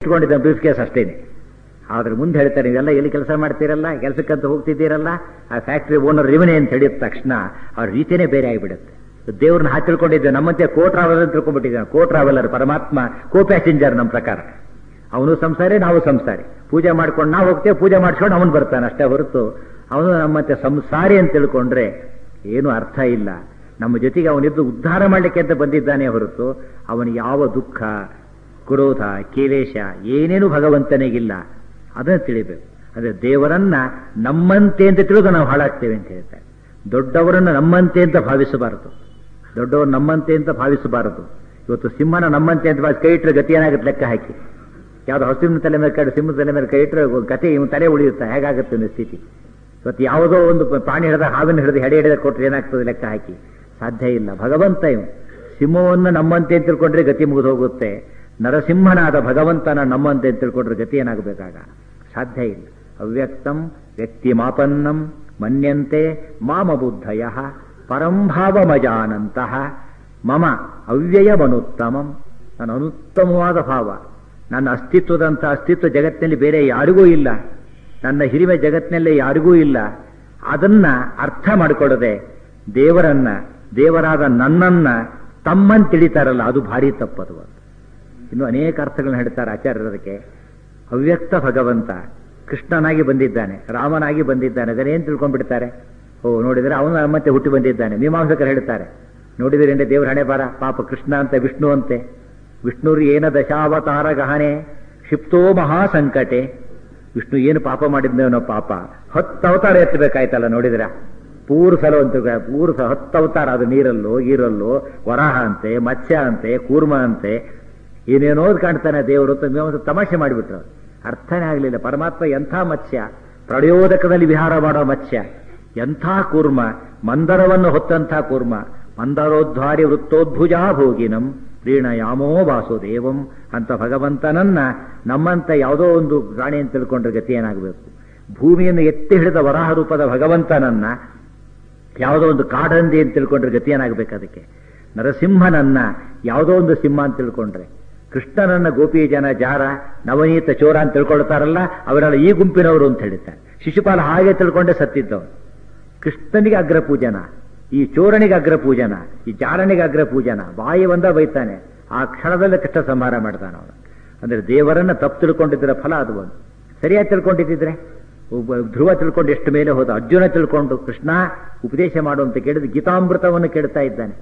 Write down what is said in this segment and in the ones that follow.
ಇಟ್ಕೊಂಡಿದ್ದ brief case ಅಷ್ಟೇನೆ. ಆದ್ರೆ ಮುಂದೆ ಹೇಳ್ತಾರೆ, ನೀವೆಲ್ಲ ಎಲ್ಲಿ ಕೆಲಸ ಮಾಡ್ತೀರಲ್ಲ, ಕೆಲಸಕ್ಕಂತ ಹೋಗ್ತಿದ್ದೀರಲ್ಲ, ಆ ಫ್ಯಾಕ್ಟ್ರಿ ಓನರ್ ಇವನೇ ಅಂತ ಹೇಳಿದ ತಕ್ಷಣ ಅವ್ರ ರೀತಿಯೇ ಬೇರೆ ಆಗಿಬಿಡುತ್ತೆ. ದೇವ್ರನ್ನ ಹಾಕಿ ತಿಳ್ಕೊಂಡಿದ್ದೆ, ನಮ್ಮಂತೆ ಕೋ ಟ್ರಾವೆಲರ್ ತಿಳ್ಕೊಂಡ್ಬಿಟ್ಟಿದ್ದಾನೆ. ಕೋ ಟ್ರಾವೆಲರ್ ಪರಮಾತ್ಮ ಕೋ ಪ್ಯಾಸೆಂಜರ್ ನಮ್ಮ ಪ್ರಕಾರ. ಅವನು ಸಂಸಾರಿ, ನಾವು ಸಂಸಾರಿ. ಪೂಜೆ ಮಾಡ್ಕೊಂಡು ನಾವು ಹೋಗ್ತೇವೆ, ಪೂಜೆ ಮಾಡ್ಕೊಂಡು ಅವನು ಬರ್ತಾನೆ ಅಷ್ಟೇ ಹೊರತು ಅವನು ನಮ್ಮಂತೆ ಸಂಸಾರಿ ಅಂತ ತಿಳ್ಕೊಂಡ್ರೆ ಏನು ಅರ್ಥ ಇಲ್ಲ. ನಮ್ಮ ಜೊತೆಗೆ ಅವನಿದ್ದು ಉದ್ಧಾರ ಮಾಡಲಿಕ್ಕೆ ಅಂತ ಬಂದಿದ್ದಾನೆ ಹೊರತು ಅವನು ಯಾವ ದುಃಖ, ಕ್ರೋಧ, ಕೇಲೇಶ ಏನೇನು ಭಗವಂತನಿಗಿಲ್ಲ. ಅದನ್ನು ತಿಳಿಬೇಕು. ಅಂದ್ರೆ ದೇವರನ್ನ ನಮ್ಮಂತೆ ಅಂತ ತಿಳಿದು ನಾವು ಹಾಳಾಗ್ತೇವೆ ಅಂತ ಹೇಳ್ತಾರೆ. ದೊಡ್ಡವರನ್ನ ನಮ್ಮಂತೆ ಅಂತ ಭಾವಿಸಬಾರದು. ದೊಡ್ಡವರು ನಮ್ಮಂತೆ ಅಂತ ಭಾವಿಸಬಾರದು. ಇವತ್ತು ಸಿಂಹನ ನಮ್ಮಂತೆ ಅಂತ ಭಾವಿಸಿ ಕೈ ಇಟ್ಟರೆ ಗತಿ ಏನಾಗುತ್ತೆ ಲೆಕ್ಕ ಹಾಕಿ. ಯಾವ್ದು ಹಸುವಿನ ತಲೆ ಮೇಲೆ ಕಡೆ ಸಿಂಹದ ತಲೆ ಮೇಲೆ ಕೈ ಇಟ್ಟರೆ ಗತಿ ಇವನು ತಲೆ ಉಳಿಯುತ್ತೆ. ಹೇಗಾಗುತ್ತೆ ಅನ್ನೋ ಸ್ಥಿತಿ. ಇವತ್ತು ಯಾವುದೋ ಒಂದು ಪ್ರಾಣಿ ಹಿಡಿದ, ಹಾವಿನ ಹಿಡಿದು, ಹೆಡೆ ಹಿಡಿದ ಕೊಟ್ಟರೆ ಏನಾಗ್ತದೆ ಲೆಕ್ಕ ಹಾಕಿ. ಸಾಧ್ಯ ಇಲ್ಲ. ಭಗವಂತ ಇವನು ಸಿಂಹವನ್ನು ನಮ್ಮಂತೆ ಅಂತ ತಿಳ್ಕೊಂಡ್ರೆ ಗತಿ ಮುಗಿದು ಹೋಗುತ್ತೆ. ನರಸಿಂಹನಾದ ಭಗವಂತನ ನಮ್ಮಂತೆ ಅಂತ ತಿಳ್ಕೊಂಡ್ರೆ ಗತಿ ಏನಾಗಬೇಕಾಗ ಸಾಧ್ಯ ಇಲ್ಲ. ಅವ್ಯಕ್ತಂ ವ್ಯಕ್ತಿ ಮಾಪನ್ನಂ ಮನ್ಯಂತೆ ಮಾಮ ಬುದ್ಧಯ ಪರಂಭಾವಮಜಾನಂತಹ ಮಮ ಅವ್ಯಯಮನುತ್ತಮಂ. ನನ್ನ ಅನುತ್ತಮವಾದ ಭಾವ, ನನ್ನ ಅಸ್ತಿತ್ವದಂಥ ಅಸ್ತಿತ್ವ ಜಗತ್ತಿನಲ್ಲಿ ಬೇರೆ ಯಾರಿಗೂ ಇಲ್ಲ, ನನ್ನ ಹಿರಿಮೆ ಜಗತ್ತಿನಲ್ಲೇ ಯಾರಿಗೂ ಇಲ್ಲ. ಅದನ್ನ ಅರ್ಥ ಮಾಡಿಕೊಳ್ಳದೆ ದೇವರನ್ನ, ದೇವರಾದ ನನ್ನನ್ನ ತಮ್ಮನ್ನು ತಿಳಿತಾರಲ್ಲ, ಅದು ಭಾರಿ ತಪ್ಪದು. ಇನ್ನು ಅನೇಕ ಅರ್ಥಗಳನ್ನ ಹೇಳ್ತಾರೆ ಆಚಾರ್ಯರು ಅದಕ್ಕೆ. ಅವ್ಯಕ್ತ ಭಗವಂತ ಕೃಷ್ಣನಾಗಿ ಬಂದಿದ್ದಾನೆ, ರಾಮನಾಗಿ ಬಂದಿದ್ದಾನೆ. ಅದನ್ನೇನು ತಿಳ್ಕೊಂಡ್ಬಿಡ್ತಾರೆ, ಓ ನೋಡಿದರೆ ಅವನು ಮತ್ತೆ ಹುಟ್ಟಿ ಬಂದಿದ್ದಾನೆ. ಮೀಮಾಂಸಕರು ಹೇಳ್ತಾರೆ, ನೋಡಿದರೆ ದೇವರ ಹಣೆ ಬಾರ, ಪಾಪ ಕೃಷ್ಣ ಅಂತ ವಿಷ್ಣು ಅಂತೆ. ವಿಷ್ಣುರು ಏನ ದಶಾವತಾರ ಗಹನೆ ಕ್ಷಿಪ್ತೋ ಮಹಾಸಂಕಟೆ. ವಿಷ್ಣು ಏನು ಪಾಪ ಮಾಡಿದ್ನೇನೋ ಪಾಪ, 10 ಅವತಾರ ಎತ್ತಬೇಕಾಯ್ತಲ್ಲ. ನೋಡಿದ್ರ ಪೂರ್ ಸಲ ಅಂತ 10 ಅವತಾರ. ಅದು ನೀರಲ್ಲೋ ಗೀರಲ್ಲೋ ವರಾಹ ಅಂತೆ, ಮತ್ಸ್ಯ ಅಂತೆ, ಕೂರ್ಮ ಅಂತೆ, ಏನೇನೋ ಕಾಣ್ತಾನೆ ದೇವರು ಅಂತ ತಮಾಷೆ ಮಾಡಿಬಿಟ್ರು. ಅರ್ಥನೇ ಆಗಲಿಲ್ಲ. ಪರಮಾತ್ಮ ಎಂಥ ಮತ್ಸ್ಯ, ಪ್ರಳಯೋದಕದಲ್ಲಿ ವಿಹಾರ ಮಾಡೋ ಮತ್ಸ್ಯ, ಎಂಥ ಕೂರ್ಮ, ಮಂದರವನ್ನು ಹೊತ್ತಂಥ ಕೂರ್ಮ, ಮಂದರೋದ್ಧಾರಿ ವೃತ್ತೋದ್ಭುಜಾ ಭೋಗಿನಂ ಪ್ರೀಣಯಾಮೋ ವಾಸುದೇವಂ ಅಂತ ಭಗವಂತನನ್ನ ನಮ್ಮಂತ ಯಾವುದೋ ಒಂದು ಪ್ರಾಣಿ ಅಂತ ತಿಳ್ಕೊಂಡ್ರೆ ಗತಿ ಏನಾಗಬೇಕು. ಭೂಮಿಯನ್ನು ಎತ್ತಿ ಹಿಡಿದ ವರಾಹ ರೂಪದ ಭಗವಂತನನ್ನ ಯಾವುದೋ ಒಂದು ಕಾಡಂದಿ ಅಂತ ತಿಳ್ಕೊಂಡ್ರೆ ಗತಿ ಏನಾಗಬೇಕು. ಅದಕ್ಕೆ ನರಸಿಂಹನನ್ನ ಯಾವುದೋ ಒಂದು ಸಿಂಹ ಅಂತ ತಿಳ್ಕೊಂಡ್ರೆ, ಕೃಷ್ಣನನ್ನ ಗೋಪಿ ಜನ ಜಾರ, ನವನೀತ ಚೋರ ಅಂತ ತಿಳ್ಕೊಳ್ತಾರಲ್ಲ, ಅವರೆಲ್ಲ ಈ ಗುಂಪಿನವರು ಅಂತ ಹೇಳ್ತಾರೆ. ಶಿಶುಪಾಲ ಹಾಗೆ ತಿಳ್ಕೊಂಡೆ ಸತ್ತಿದ್ದವನು. ಕೃಷ್ಣನಿಗೆ ಅಗ್ರ ಪೂಜನ, ಈ ಚೋರನಿಗೆ ಅಗ್ರ ಪೂಜನ, ಈ ಜಾರನಿಗೆ ಅಗ್ರ ಪೂಜನ. ಬಾಯಿ ಒಂದ ಬೈತಾನೆ, ಆ ಕ್ಷಣದಲ್ಲೇ ಕಷ್ಟ ಸಂಹಾರ ಮಾಡ್ತಾನೆ ಅವನು. ಅಂದ್ರೆ ದೇವರನ್ನ ತಪ್ಪು ತಿಳ್ಕೊಂಡಿದ್ದರ ಫಲ ಅದು. ಒಂದು ಸರಿಯಾಗಿ ತಿಳ್ಕೊಂಡಿದ್ದಿದ್ರೆ, ಧ್ರುವ ತಿಳ್ಕೊಂಡು ಎಷ್ಟು ಮೇಲೆ ಹೋದ, ಅರ್ಜುನ ತಿಳ್ಕೊಂಡು ಕೃಷ್ಣ ಉಪದೇಶ ಮಾಡುವಂತ ಕೇಳಿದ ಗೀತಾಮೃತವನ್ನು ಕೇಳ್ತಾ ಇದ್ದಾನೆ.